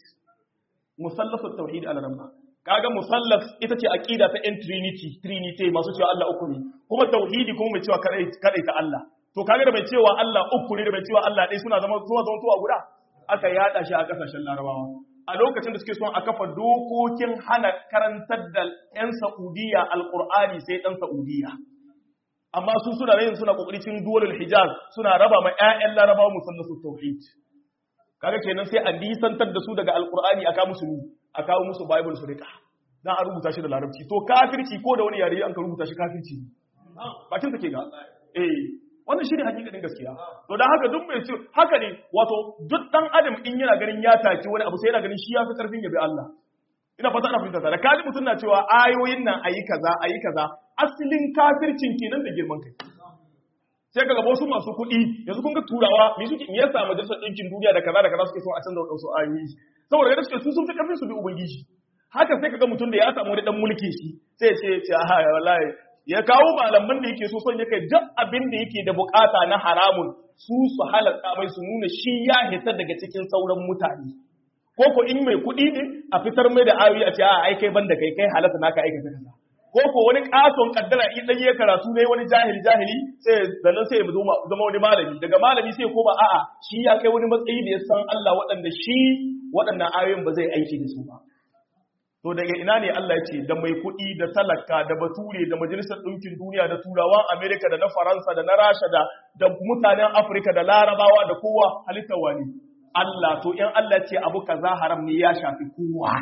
tauhid al-ramma kaga musallaf ita ce aqida ta trinity masu cewa Allah uku ne kuma tauhidi kuma mai cewa kadai ta Allah to kaga da mai cewa Allah uku ne da mai cewa Allah ɗaya suna zama tuwa guda aka yada shi a kasashen Larabawa a lokacin da suke son a kafa dokokin hana karantar da ƴan Saudiya alqur'ani sai ɗan Saudiya amma su suna yin suna kokari cikin duwalul Hijaz suna raba ma ƴaƴan Larabawa musallasu tauhid kaga kenan sai a disantar da su daga alqur'ani aka musu a kawo musu bible su rika dan a rubuta shi da larabci to kafirci ko da wani yare an ka rubuta shi kafirci bakin take ga wannan shine hakikatin gaskiya to dan haka duk mai ce haka ne wato duk dan adam in yana ganin ya taki wani abu sai yana ganin shi ya fi karfin yabi Allah ina fata ana fahimta da kaji mutun na cewa ayoyin nan ayi kaza asalin kafircin kenan da girman kai sai kaga wasu masu kuɗi yanzu kun ga turawa me suke in yasa majalisar ɗinkin duniya da kaza suke so a canza wadansu ayoyi saboda ga suke sun fi karfin su bi ubangiji haka sai kaga mutum da ya samu wani dan mulki shi sai ya ce wallahi ya kawo malaman da yake so son yake duk abin da yake da bukata na haramun su halatta mai su nuna shi ya hita daga cikin sauran mutane ko in mai kuɗi ne a fitar mai da ayoyi a ce ai kai banda kai halatta naka aikata kaza ko wani katon kaddara in dan ya karatu ne wani jahili sai sannan sai ya zama wani malami daga malami sai koma a'a shi ya kai wani matsayi da ya san Allah waɗannan ayoyin ba zai aiki da su ba to daga ina ne Allah ya ce da mai kuɗi da talaka da bature da majalisar ɗinkin duniya da turawan Amerika da na Faransa da na Rasha da mutanen Afirka da Larabawa da kowa halitta wani Allah to in Allah ya ce abu kaza haram ne ya shafi kowa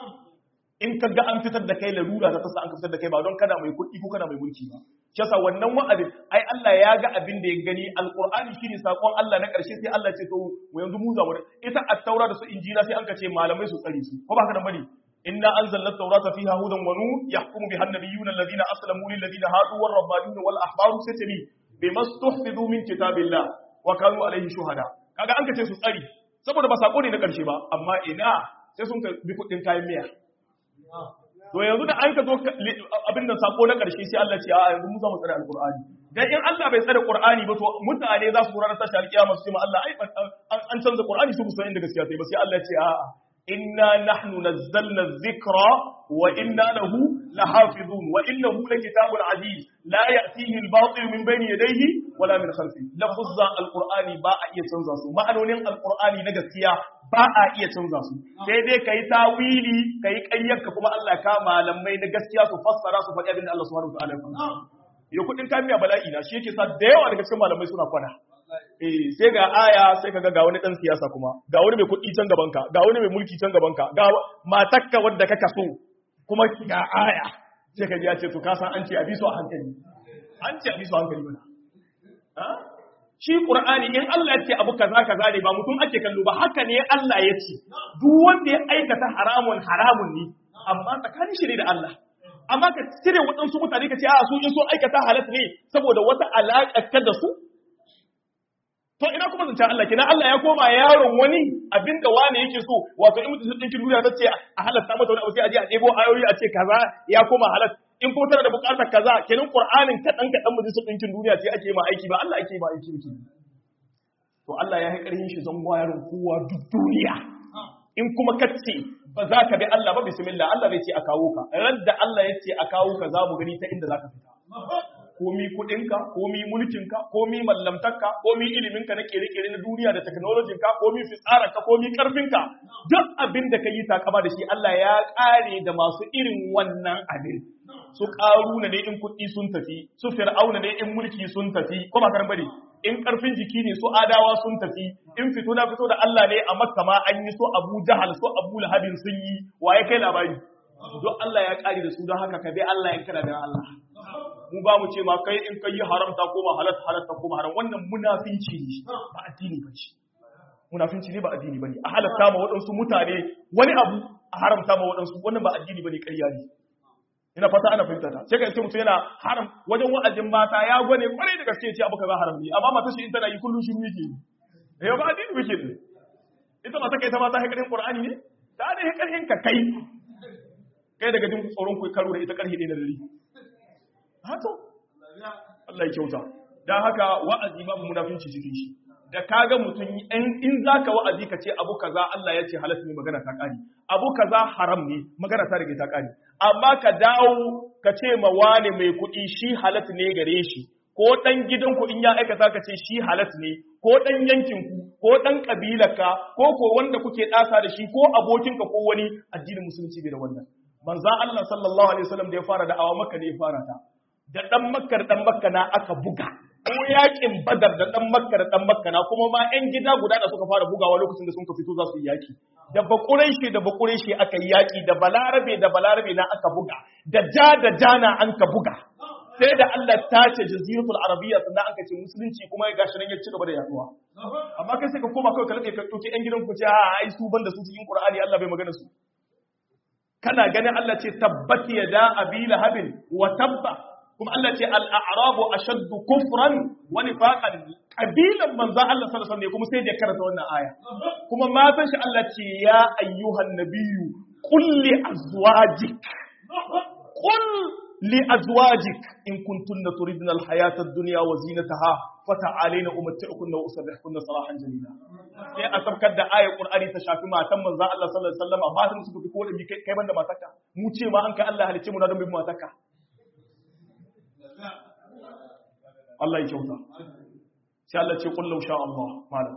in ka ga an fitar da kai larura ta tasa an fitar da kai ba don kana mai kuɗi ko kana mai mulki ba shi yasa wannan wa'azin ai Allah ya ga abin da ya gani alqur'ani shine sakon Allah na ƙarshe sai Allah ce to yanzu mu zamu ita at-taura da su injila sai an ka ce malamai su tsare su ko ba haka nan bane inna anzalna at-taurata fiha hudan wa nur yahkumu biha an-nabiyyuna alladhina aslamu lil ladina hadu war rabbaniyuna wal ahbaru satami bima stuhfizu min kitabillah wa kanu alayhi shuhada kaga an ka ce su tsare saboda ba sako ne na ƙarshe ba amma ina sai sun bi kuɗin kayan miya to yanzu da an ka zo abin da sako na karshe sai Allah ce a yanzu mu za mu tsare alqur'ani dan in Allah bai tsare qur'ani ba to mutane za su ranar tashi alkiyama su ce ma Allah ai an canza qur'ani su san inda gaskiya sai ba sai Allah ya ce a'a inna nahnu nazzalna dhikra wa inna lahu lahafizun wa innahu lakitabun aziz la ya'tihi al-batil min bayni yadayhi wala min khalfihi lafzan alqur'ani ba a iya canza su ma'anonin alqur'ani na gaskiya ba a iya canza su sai dai kai tawili kai kayyarka kuma Allah ka malamai na gaskiya su fassara su faɗi abin da Allah subhanahu wa ta'ala ya faɗa ya kudin kamiya bala'i na shi yake sa da yawa daga cikin malamai suna kwana sai ga aya sai kaga ga wani dan siyasa kuma ga wani mai kuɗi can gaban ka ga wani mai mulki can gaban ka ga matakka wanda kaka so kuma ga aya sai kaga ya ce to ka san an ce abi so a hankali an ce abi so a hankali bana shi qur'ani in Allah ya ce abu kaza kaza ne ba mutum ake kallo ba haka ne Allah ya ce duk wanda ya aikata haramun ne amma tsakanin shi ne da Allah amma ka cire waɗansu mutane ka ce a su in so aikata halat ne saboda wata alaƙa ka da su to ina kuma zancen Allah kenan Allah ya koma yaron wani abinda wani yake so wato in mutum ɗinkin duniya ta ce a halatta mata wani abu sai a je a ɗebo ayoyi a ce kaza ya koma halat in kuma tana da buƙatar kaza kenan Qur'anin kaɗan mutum ɗinkin duniya sai ake ma aiki ba Allah ake ma aiki yake to Allah ya yi ƙarfin shi zan yaron kowa duk duniya in kuma kace ba za ka bi Allah ba bismillah Allah bai ce a kawo ka radda Allah ya ce a kawo ka za mu gani ta inda za ka fita komi kudinka komi mulkinka komi mallamtarka komi iliminka na kere-kere na duniya da technologinka komi fitsararka komi karfinka duk abin da ka yi takama da shi Allah ya kare da masu irin wannan abin su karuna ne in kudi sun tafi su fir'auna ne in mulki sun tafi ko ba karan bane in karfin jiki ne su adawa sun tafi in fito na fito da Allah ne a Makka ma an yi so Abu Jahal so Abu Lahabin sun yi waye kai labari duk Allah ya kare da su don haka ka bi Allah in kana da Allah mu ba mu ce ma kai in kai haramta ko ma halatta ko ma haram wannan munafinci ne ba addini ba ce munafinci ne ba addini bane a halatta ma waɗansu mutane wani abu a haramta ma waɗansu wannan ba addini bane ƙarya ne ina fata ana fahimta ta sai ka ce mutum yana haram wajen wa'azin mata ya gwane kwarai da gaske ya ce abu kaza haram ne amma mata shi in tana yi kullun shiru yake eh ba addini yake ne ita mata kai ta mata hakarin qur'ani ne ta da hakarin ka kai daga jin tsoron ku karo da ita karhi ne na dare hato Allah ya kyauta dan haka wa'azi babu munafinci cikin shi da kaga mutum in zaka wa'azi ka ce abu kaza Allah ya ce halal ne magana ta kare abu kaza haram ne magana ta rage ta kare amma ka dawo ka ce ma wani mai kuɗi shi halal ne gare shi ko dan gidanku in ya aikata ka ce shi halal ne ko dan yankinku ko dan kabilarka ko wanda kuke ɗasa da shi ko abokinka ko wani addinin musulunci bai da wannan manzon Allah sallallahu alaihi wasallam da ya fara da awa Makka ne ya fara ta da dan Makka na aka buga ko yakin Badar da dan Makka na kuma ma ƴan gida guda da suka fara bugawa lokacin da sun ka fito za su yi yaki da Bakuraishi aka yi yaki da Balarabe na aka buga da jana an ka buga sai da Allah ta ce jaziratul arabiyya sannan aka ce musulunci kuma ya gashi nan ya ci gaba da yaduwa amma kai sai ka koma kai ka rage ka dauki ƴan gidan ku ce ai su banda su cikin Qur'ani Allah bai magana su kana ganin Allah ce tabbat yada abi lahabin wa tabba kuma Allah ce al-a'rabu ashaddu kufran wa nifaqan kabilan manzo Allah sallallahu alaihi wasallam kuma sai da karanta wannan aya kuma matan shi Allah ce ya ayyuhan nabiyyu qul li azwajik qul li azwajik in kuntunna turidna al-hayata ad-dunya wa zinataha fata'alina umatti'ukunna wa usabbihukunna sarahan jamila sai a sabkar da ayar Qur'ani ta shafi matan manzo Allah sallallahu alaihi wasallam matan su fi ko da kai banda matarka mu ce ma an kai Allah halice mu na don bin matarka Allah ya kyauta sai Allah ce qul law sha Allah malam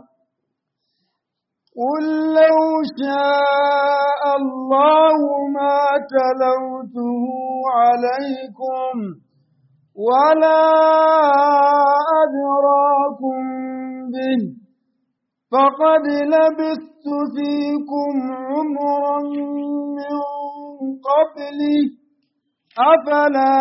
قل لو شاء الله ما تلوته عليكم ولا أدراكم به فقد لبثت فيكم عمرا من قبله أفلا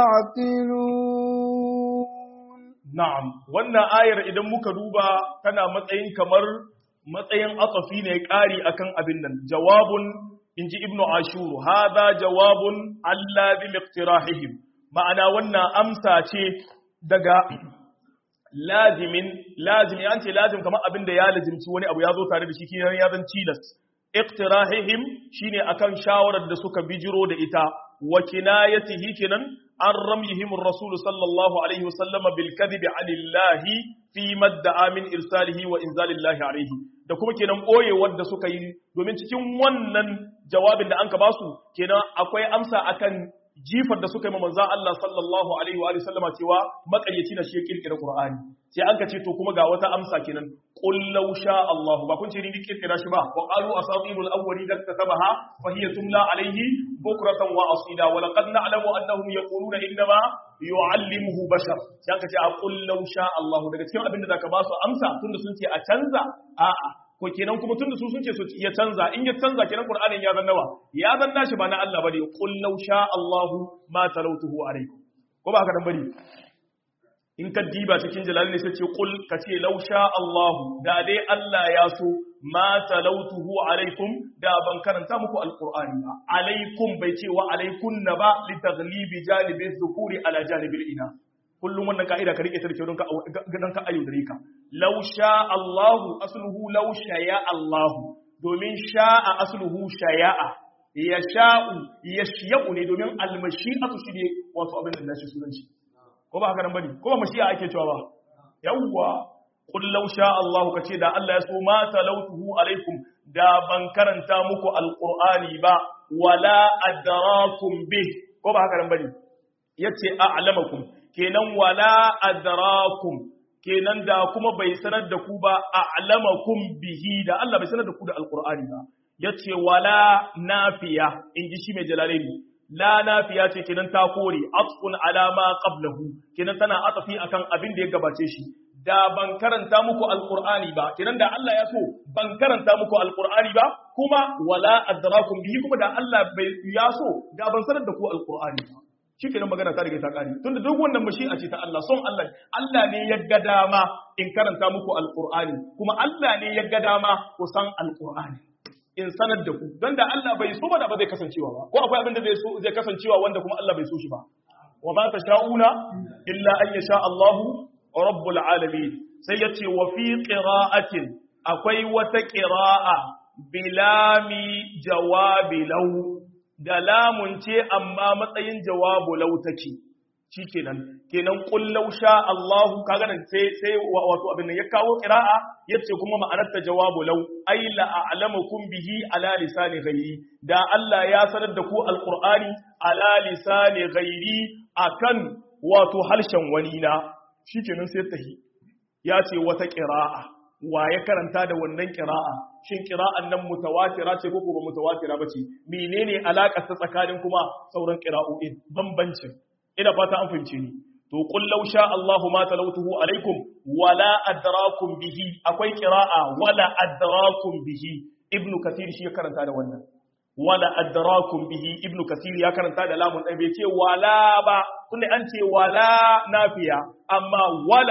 تعقلون نعم wannan ayar idan muka duba tana matsayin kamar matsayin atafi ne ƙari akan abin nan jawabun inji ibnu ashur hada jawabun allazi liqtirahihim ma'ana wannan amsa ce daga lazimi an ce lazim kamar abin da ya lazimci wani abu ya zo tare da shi kiyan ya zan tilas iqtirahihim shine akan shawarar da suka bijiro da ita wa kinayatihi kinan an ramyihim ar-rasul sallallahu alaihi wasallam bil kadhib anillahi fi madda'a min irsalihi wa inzalillahi alaihi da kuma kenan boyewar da suka yi domin cikin wannan jawabin da anka basu kenan akwai amsa akan jifar da suka yi manzon Allah sallallahu alaihi wa sallama cewa makaryaci na shi ya kirkira Qur'ani sai an ka ce to kuma ga wata amsa kenan qul law sha Allah ba kun ce ni kirkira shi ba wa qalu asatirul awwalin katabaha fa hiya tumla alaihi bukratan wa asila wa laqad na'lamu annahum yaquluna innama yu'allimuhu bashar sai an ka ce qul law sha Allah daga cikin abin da zaka ba su amsa tunda sun ce a canza a'a ko kenan kuma tunda su sun ce su ya canza in ya canza kenan Qur'anin ya zannawa ya zanna shi ba na Allah bane qul law sha Allah ma talawtuhu alaykum ko ba haka dan bari in ka diba cikin jalal ne sai ce qul kace law sha Allah da dai Allah ya so ma talawtuhu alaykum da ban karanta muku alqur'ani ba alaykum bai ce wa alaykunna ba li taghlibi janibi dhukuri ala janibil ina kullum wannan ka'ida ka rike ta da kyau don ka ayu dare ka law sha Allah asluhu law shaya Allah domin sha'a asluhu shaya'a yasha'u yashya'u ne domin almashi'atu shi ne wato abin da nashi sunan shi ko ba haka nan bane ko ba mashi'a ake cewa ba yawwa qul law sha Allah kace da Allah ya so ma talawtuhu alaikum da ban karanta muku alqur'ani ba wala adrakum bih ko ba haka nan bane yace a'lamakum kenan wala adrakum kenan da kuma bai sanar da ku ba a'lamakum bihi da Allah bai sanar da ku da alqur'ani ba yace wala nafiya inji shi mai jalalaini la nafiya ce kenan ta kore atqun ala ma qablahu kenan tana atafi akan abin da ya gabace shi da ban karanta muku alqur'ani ba kenan da Allah ya so ban karanta muku alqur'ani ba kuma wala adrakum bihi kuma da Allah bai ya so da ban sanar da ku alqur'ani ba shikenan magana ta riga ta kare tunda duk wannan mashi'a ce ta Allah son Allah Allah ne ya ga dama in karanta muku alqur'ani kuma Allah ne ya ga dama ku san alqur'ani in sanar da ku dan da Allah bai so ba da ba zai kasancewa ba ko akwai abin da zai kasancewa wanda kuma Allah bai so shi ba wa ma tasha'una illa an yasha Allahu rabbul alamin sai yace wa fi qira'atin akwai wata qira'a bilami jawabi law da lamun ce amma matsayin jawabu law take shikenan kenan qul law sha Allahu kaga nan sai wato abin nan ya kawo qira'a yace kuma ma'anar ta jawabu law ay la a'lamukum bihi ala lisani ghairi da Allah ya sanar da ku alqur'ani ala lisani ghairi akan wato harshen wani na shikenan sai tahi yace wata qira'a wa ya karanta da wannan qira'a shin qira'an nan mutawatira ce ko ba mutawatira bace menene alakar ta tsakanin kuma sauran qira'o'in bambancin ina fata an fahimce ni to qul law sha Allahu ma talawtuhu alaikum wala adrakum bihi akwai qira'a wala adrakum bihi ibnu kathir shi ya karanta da wannan wala adrakum bihi ibnu kathir ya karanta da lamun dai bai ce wala ba tunda an ce wala nafiya amma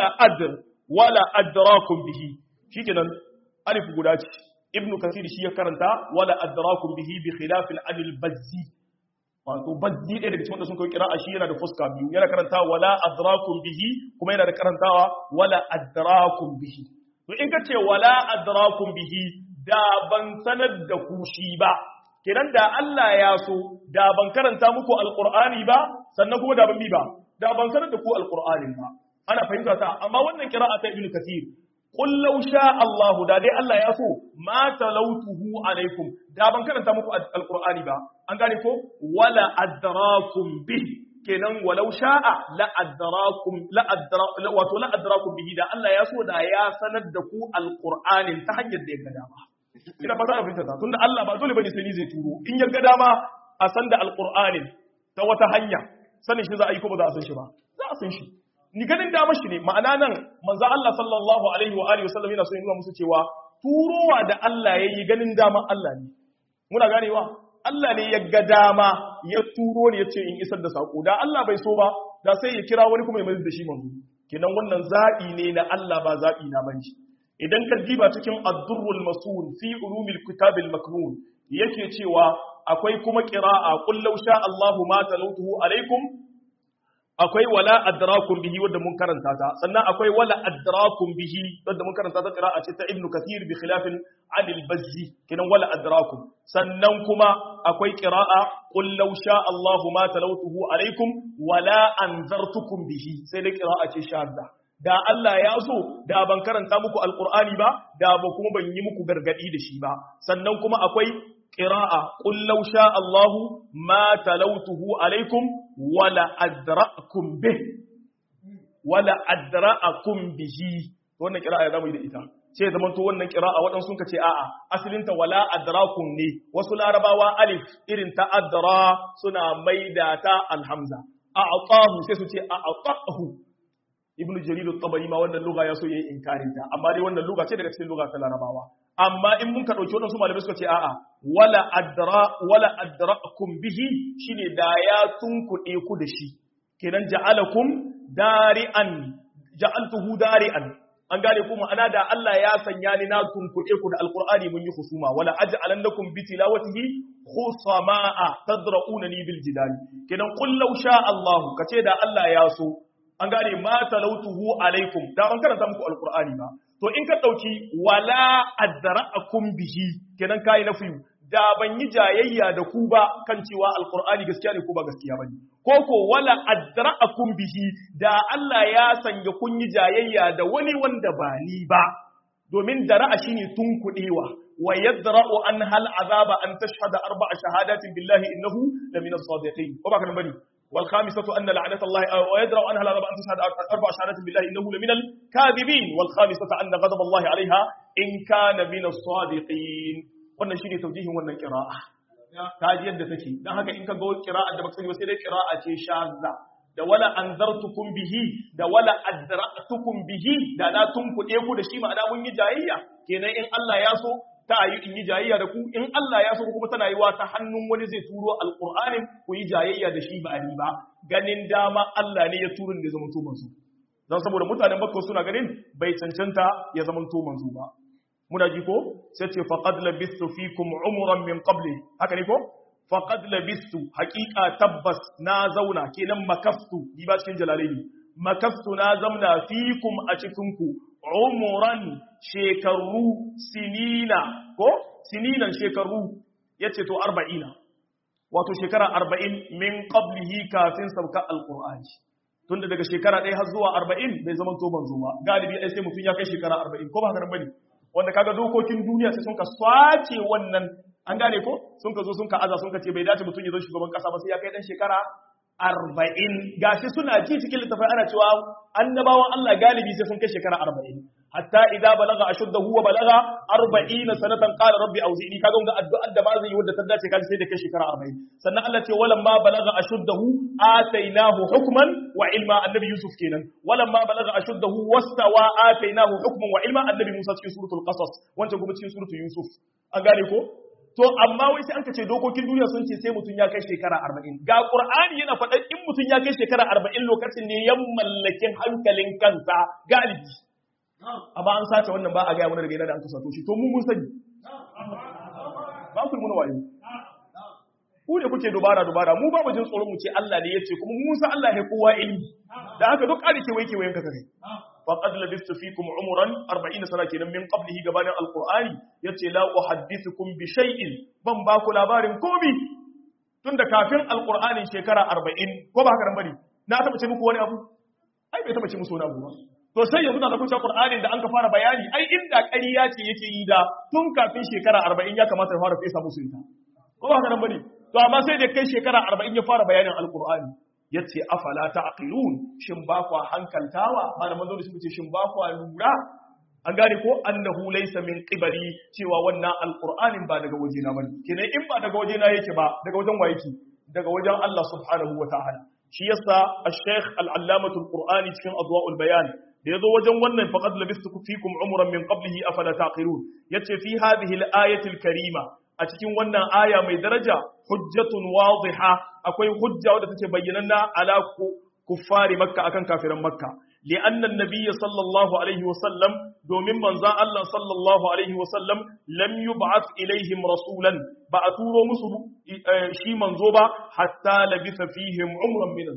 wala adrakum bihi shikenan alif guda ce ibnu kathir shi ya karanta wala adrakum bihi bi khilaf al bazzi wato bazzi ɗaya daga cikin wanda sun kai kira'a shi yana da fuska biyu yana karanta wala adrakum bihi kuma yana da karantawa wala adrakum bihi to in ka ce wala adrakum bihi da ban sanar da ku shi ba kenan da Allah ya so da ban karanta muku alqur'ani ba sannan kuma da ban bi ba da ban sanar da ku alqur'anin ba ana fahimta ta amma wannan kira'a ta ibnu kathir qul law sha Allahu da dai Allah ya so ma talawtuhu alaikum da ban karanta muku alqur'ani ba an gane ko wala adrakum bih kenan walau sha'a la adrakum bihi da Allah ya so da ya sanar da ku alqur'anin ta hanyar da ya ga dama ina ba za a fita tunda Allah ba dole bane sai ni zai turo in ya ga dama a san da alqur'anin ta wata hanya sanin shi za a yi ko ba za a san shi ba za a san shi ni ganin dama shi ne ma'ana nan manzo Allah sallallahu alaihi wa alihi wasallam yana so ya nuna musu cewa turowa da Allah yayi ganin dama Allah ne muna ganewa Allah ne ya ga dama ya turo ne ya ce in isar da sako da Allah bai so ba da sai ya kira wani kuma ya mai da shi manzo kenan wannan zabi ne na Allah ba zabi na bane idan ka diba cikin ad-durrul masul fi ulumil kitabil maknun yake cewa akwai kuma qira'a qul law sha Allahu ma talawtuhu alaikum akwai wala adrakum bihi wanda mun karanta ta sannan akwai wala adrakum bihi wanda mun karanta ta qira'a ce ta ibn kathir bi khilafin an al-bazzi kinan wala adrakum sannan kuma akwai qira'a qul law sha Allah ma talawtuhu alaykum wala anzartukum bihi sai da qira'a ce shadda da Allah ya so da ban karanta muku alqur'ani ba da ba kuma ban yi muku gargadi da shi ba sannan kuma akwai qira'a qul law sha Allah ma talawtuhu alaykum wala adra'akum bih wala adra'akum bihi wannan qira'a ya zamu yi da ita sai zaman to wannan qira'a wadan sun kace a'a asalin ta wala adrakum ne wasu larabawa alif irin ta adra suna maida ta alhamza a'tahu sai su ce a'tahu ibnu jarir at-tabari ma wannan lugha ya so yayi inkarin ta amma dai wannan lugha ce daga cikin lugha ta larabawa amma in mun ka dauki wannan su malamai suka ce a'a wala adrakum bihi shine da ya tunkuɗe ku da shi kenan ja'altuhu dari'an an gane kuma ana da Allah ya sanya ni na tunkuɗe ku da alqur'ani mun yi husuma wala aj'alannakum bi tilawatihi khusama'a tadra'unani bil jidali kenan qul law sha Allah kace da Allah ya so an gane ma talautuhu alaikum da an karanta muku alqur'ani ba to in ka dauki wala adra'akum bihi kenan kai nafi da ban yi jayayya da ku ba kan cewa alqur'ani gaskiya ne ko ba gaskiya bane ko wala adra'akum bihi da Allah ya sanya kun yi jayayya da wani wanda ba ni ba domin dara'a shine tunkudewa wa yadra'u an hal azaba an tashhada arba'a shahadatin billahi innahu lamina as-sadiqin ko ba kan bane والخامسة أن لعنة الله ويدرأ عنها العذاب أن تشهد أربع شهادات بالله إنه لمن الكاذبين والخامسة أن غضب الله عليها إن كان من الصادقين wannan shine taujihin wannan qira'a ta ji yadda take dan haka in ka ga qira'a da baka sani ba sai dai qira'a ce shazza da wala anzartukum bihi da wala adra'tukum bihi da na tunkuɗe ku da shi ma'ana mun yi jayayya kenan in Allah ya so ta yi in yi jayayya da ku in Allah ya so kuma tana yiwa ta hannun wani zai turo alqur'anin ku yi jayayya da shi ba ni ba ganin dama Allah ne ya turun da zaman to manzo dan saboda mutanen Makka suna ganin bai cancanta ya zaman to manzo ba muna ji ko sai ce faqad labistu fikum umran min qabli haka ne ko faqad labistu haqiqa tabbas na zauna kenan makaftu ni ba cikin jalalaini makaftu na zamna fikum a cikin ku umuran shekaru sinina ko sininan shekaru yace to 40 wato shekara 40 min qablihi kafin sauka alqur'ani tunda daga shekara 1 har zuwa 40 bai zama to manzo ba galibi ai sai mutun ya kai shekara 40 ko ba haka bane wanda kaga dokokin duniya sai sun ka swace wannan an gane ko sun ka zo sun ka aza sun ka ce bai dace mutun ya zo shugaban kasa ba sai ya kai dan shekara 40 gashi suna ji cikin littafai ana cewa annabawan Allah galibi sai sun kai shekara 40 hatta idza balaga ashuddahu wa balaga 40 sanatan qala rabbi awzini kaga ga addu'ar da ba zai yi wanda ta dace kaji sai da kai shekara 40 sannan Allah ce walamma balaga ashuddahu atainahu hukman wa ilma annabi Yusuf kenan walamma balaga ashuddahu wastawa atainahu hukman wa ilma annabi Musa cikin suratul qasas wancan kuma cikin suratul Yusuf an gane ko to amma wai sai an ka ce dokokin duniya sun ce sai mutum ya kai shekara 40 ga Qur'ani yana faɗa in mutum ya kai shekara 40 lokacin ne ya mallakin hankalin kansa galibi amma an sace wannan ba a ga wani daga yana da an kasato shi to mu mun sani ba ku mun wayo ku ne kuke dubara mu ba mu jin tsoron mu ce Allah ne yace kuma mun san Allah ya kowa ilmi da haka duk ƙarike wai kewayen ka kai faqad labistu fikum umran 40 sana kenan min qablihi gabanin alqur'ani yace la uhaddithukum bi shay'in ban ba ku labarin komi tunda kafin alqur'ani shekara 40 ko ba haka nan bane na taba ce muku wani abu ai bai taba ce musu wani abu ba to sai yanzu da kun qur'anin da an ka fara bayani ai inda ƙarya ce yake yi da tun kafin shekara 40 ya kamata ya fara fesa musu ita ko ba haka nan bane to amma sai da kai shekara 40 ya fara bayanin alqur'ani yace afala ta'qilun shin ba ku hankaltawa malaman dole su ce shin ba ku lura an gane ko annahu laysa min qibali cewa wannan alqur'anin ba daga wajena bane kenan in ba daga wajena yake ba daga wajen wa yake daga wajen Allah subhanahu wataala shi yasa al-sheikh al-allamah al-qur'ani cikin adwa'ul bayan da yazo wajen wannan faqad labistu fikum umran min qablihi afala taqilun yace fi hadhihi al-ayati al-karima a cikin wannan aya mai daraja hujjatun wadiha akwai hujja wadda take bayyananna ala kuffari makka akan kafiran makka li'anna an-nabiy sallallahu alaihi wa sallam domin manzon Allah sallallahu alaihi wa sallam lam yub'ath ilaihim rasulan ba a turo musu shi manzo ba hatta labisa fihim umran min az-zaman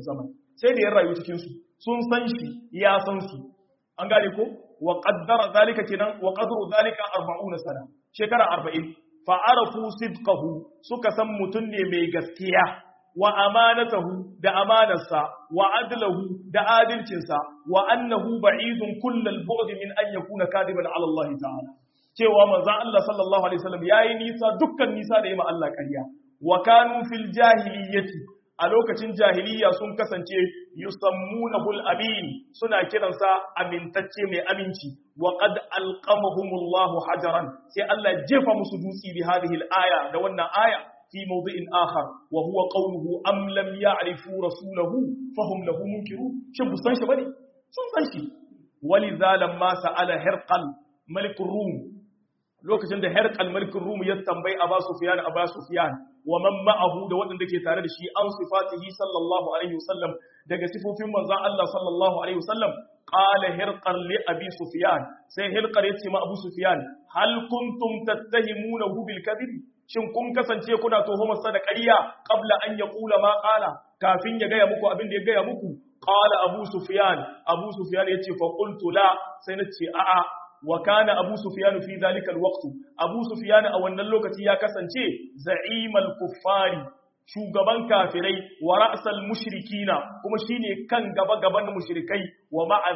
sai da ya rayu cikin su sun san shi ya san su an gane ko wa qaddara zalika kenan wa qadru zalika 40 sana shekara 40 fa arafu sidqahu suka san mutun ne mai gaskiya wa amanatahu da amanarsa wa adlahu da adalcinsa wa annahu ba'idun kullal bu'd min an yakuna kadiban ala Allah ta'ala cewa manzon Allah sallallahu alaihi wasallam yayi nisa dukkan nisa da yima Allah ƙarya wa kanu fil jahiliyyati a lokacin jahiliya sun kasance yusammuna amin suna kiransa amintacce mai aminci wa qad alqamahumullahu hajaran sai Allah jefa musu dutsi bi hadhihi al-aya da wannan aya fi mawdi'in akhar wa huwa qawluhu am lam ya'rifu rasulahu fahum lahu munkirun shin bu san shi bane sun san shi waliza lamma sa'ala hirqal malikur rum lokacin da Herqal mulkin Rum ya tambayi Abu Sufyan wa man ma'ahu da waɗanda ke tare da shi an sifatihi sallallahu alaihi wasallam daga sifofin manzon Allah sallallahu alaihi wasallam qala Herqal li Abi Sufyan sai Herqal ya ce ma Abu Sufyan hal kuntum tattahimunahu bil kadhib shin kun kasance kuna tuhumar sa da ƙarya qabla an yaqula ma qala kafin ya gaya muku abin da ya gaya muku qala Abu Sufyan ya ce fa qultu la sai na ce a'a wa kana Abu Sufyan fi zalika alwaqt Abu Sufyan a wannan lokaci ya kasance za'imal kuffari shugaban kafirai wa ra'sal mushrikina kuma shine kan gaban mushrikai wa ma'a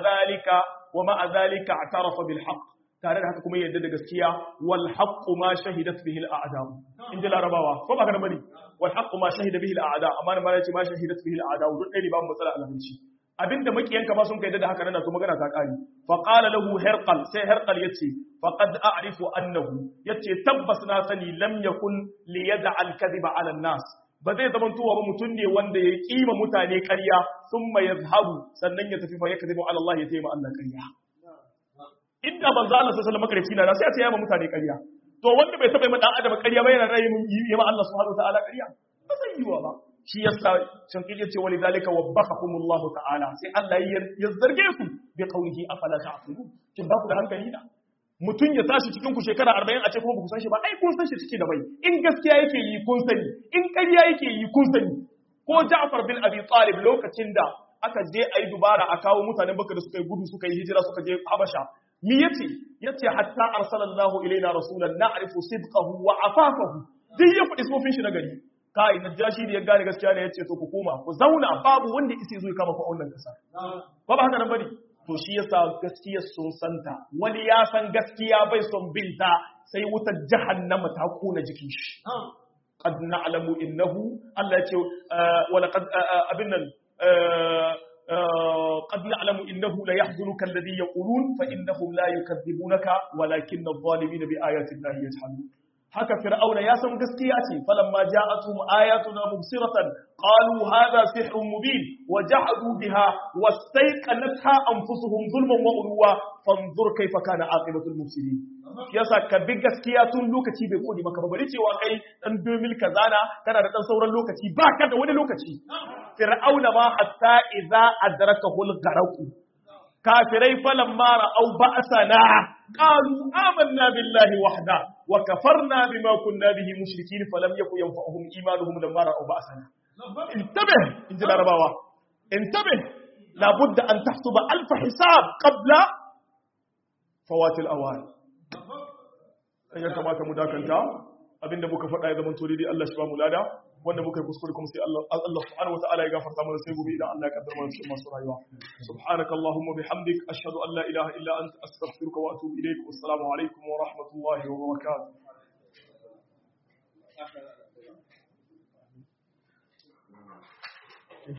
zalika atarafa bil haqq tare da haka kuma yadda da gaskiya wal haqqu ma shahidat bihi al a'da inda larabawa ko ba ka da bari wal haqqu ma shahida bihi al a'da amma ma yace ma shahidat bihi al a'da duk dai ba mu matsala alaminci abinda makiyanka ba sun kai da haka nan to magana ta kare fa qala lahu Herqal sai Herqal yace faqad a'rifu annahu yace tabbas na sani lam yakun li yad'a al kadhiba ala an-nas ba zai zama tuwa ba mutun ne wanda ya kima mutane ƙarya thumma yazhabu sannan ya tafi fa yakdhibu ala Allah ya taima Allah ƙarya inda manzo Allah sallallahu alaihi wasallam na sai ya ce ya ma mutane ƙarya to wanda bai taba yi ma dan adam ƙarya ba yana rayi yi ma Allah subhanahu wa ta'ala ƙarya ba zai yi wa ba shi yasa shankili yace wali zalika wabbaqakumullahu ta'ala sai Allah ya zarge su bi qawlihi afala ta'qilun kin ba ku da hankali da mutun ya tashi cikin ku shekara 40 a ce kuma ba ku san shi ba ai kun san shi ciki da bai in gaskiya yake yi kun sani in ƙarya yake yi kun sani ko Ja'far bin Abi Talib lokacin da aka je ayi dubara a kawo mutanen Bakar da suka yi gudu suka yi hijira suka je Habasha mi yace hatta arsalallahu ilaina rasulan na'rifu sidqahu wa afafahu duk ya faɗi sofin shi na gari kai najashi da ya gane gaskiya ne yace to ku koma ku zauna babu wanda yake zo ya kama ku a wannan kasa ba haka nan bane to shi yasa gaskiya sun santa wani ya san gaskiya bai son binta sai wutar jahannama ta kona jikin shi qad na'lamu innahu Allah yace wala qad abinnan قد نعلم إنه لا يحزنك الذي يقولون فإنهم لا يكذبونك ولكن الظالمين بآيات الله يجحدون haka fir'auna ya san gaskiya ce falamma ja'atuhum ayatuna mubsiratan qalu hadha sihrun mubin wa jahadu biha wastayqanatha anfusuhum zulman wa ulwa fanzur kayfa kana aqibatul mufsidin yasa ka bi gaskiya tun lokaci bai kodi maka ba bari cewa kai dan 2000 kazana kana da dan sauran lokaci ba ka da wani lokaci fir'auna ma hatta idza adrakahu al-gharq kafirai falamma ra'aw ba'sana qalu amanna billahi wahda wa kafarna bima kunna bihi mushrikeen falam yakun yanfa'uhum imanuhum lamma ra'aw ba'sana intabih inji larabawa intabih la budda an tahsuba alf hisab qabla fawat al-awan ayyuka kamata mu dakanta abinda muka faɗa ya zama to dai Allah shi ba mu lada wanda muka yi kuskure kuma sai Allah subhanahu wa ta'ala ya gafarta mana sai gobe idan Allah ya kaddara mana cikin masu rayuwa subhanakallahumma bihamdik ashhadu an la ilaha illa anta astaghfiruka wa atubu ilaik wassalamu alaikum wa rahmatullahi wa barakatuh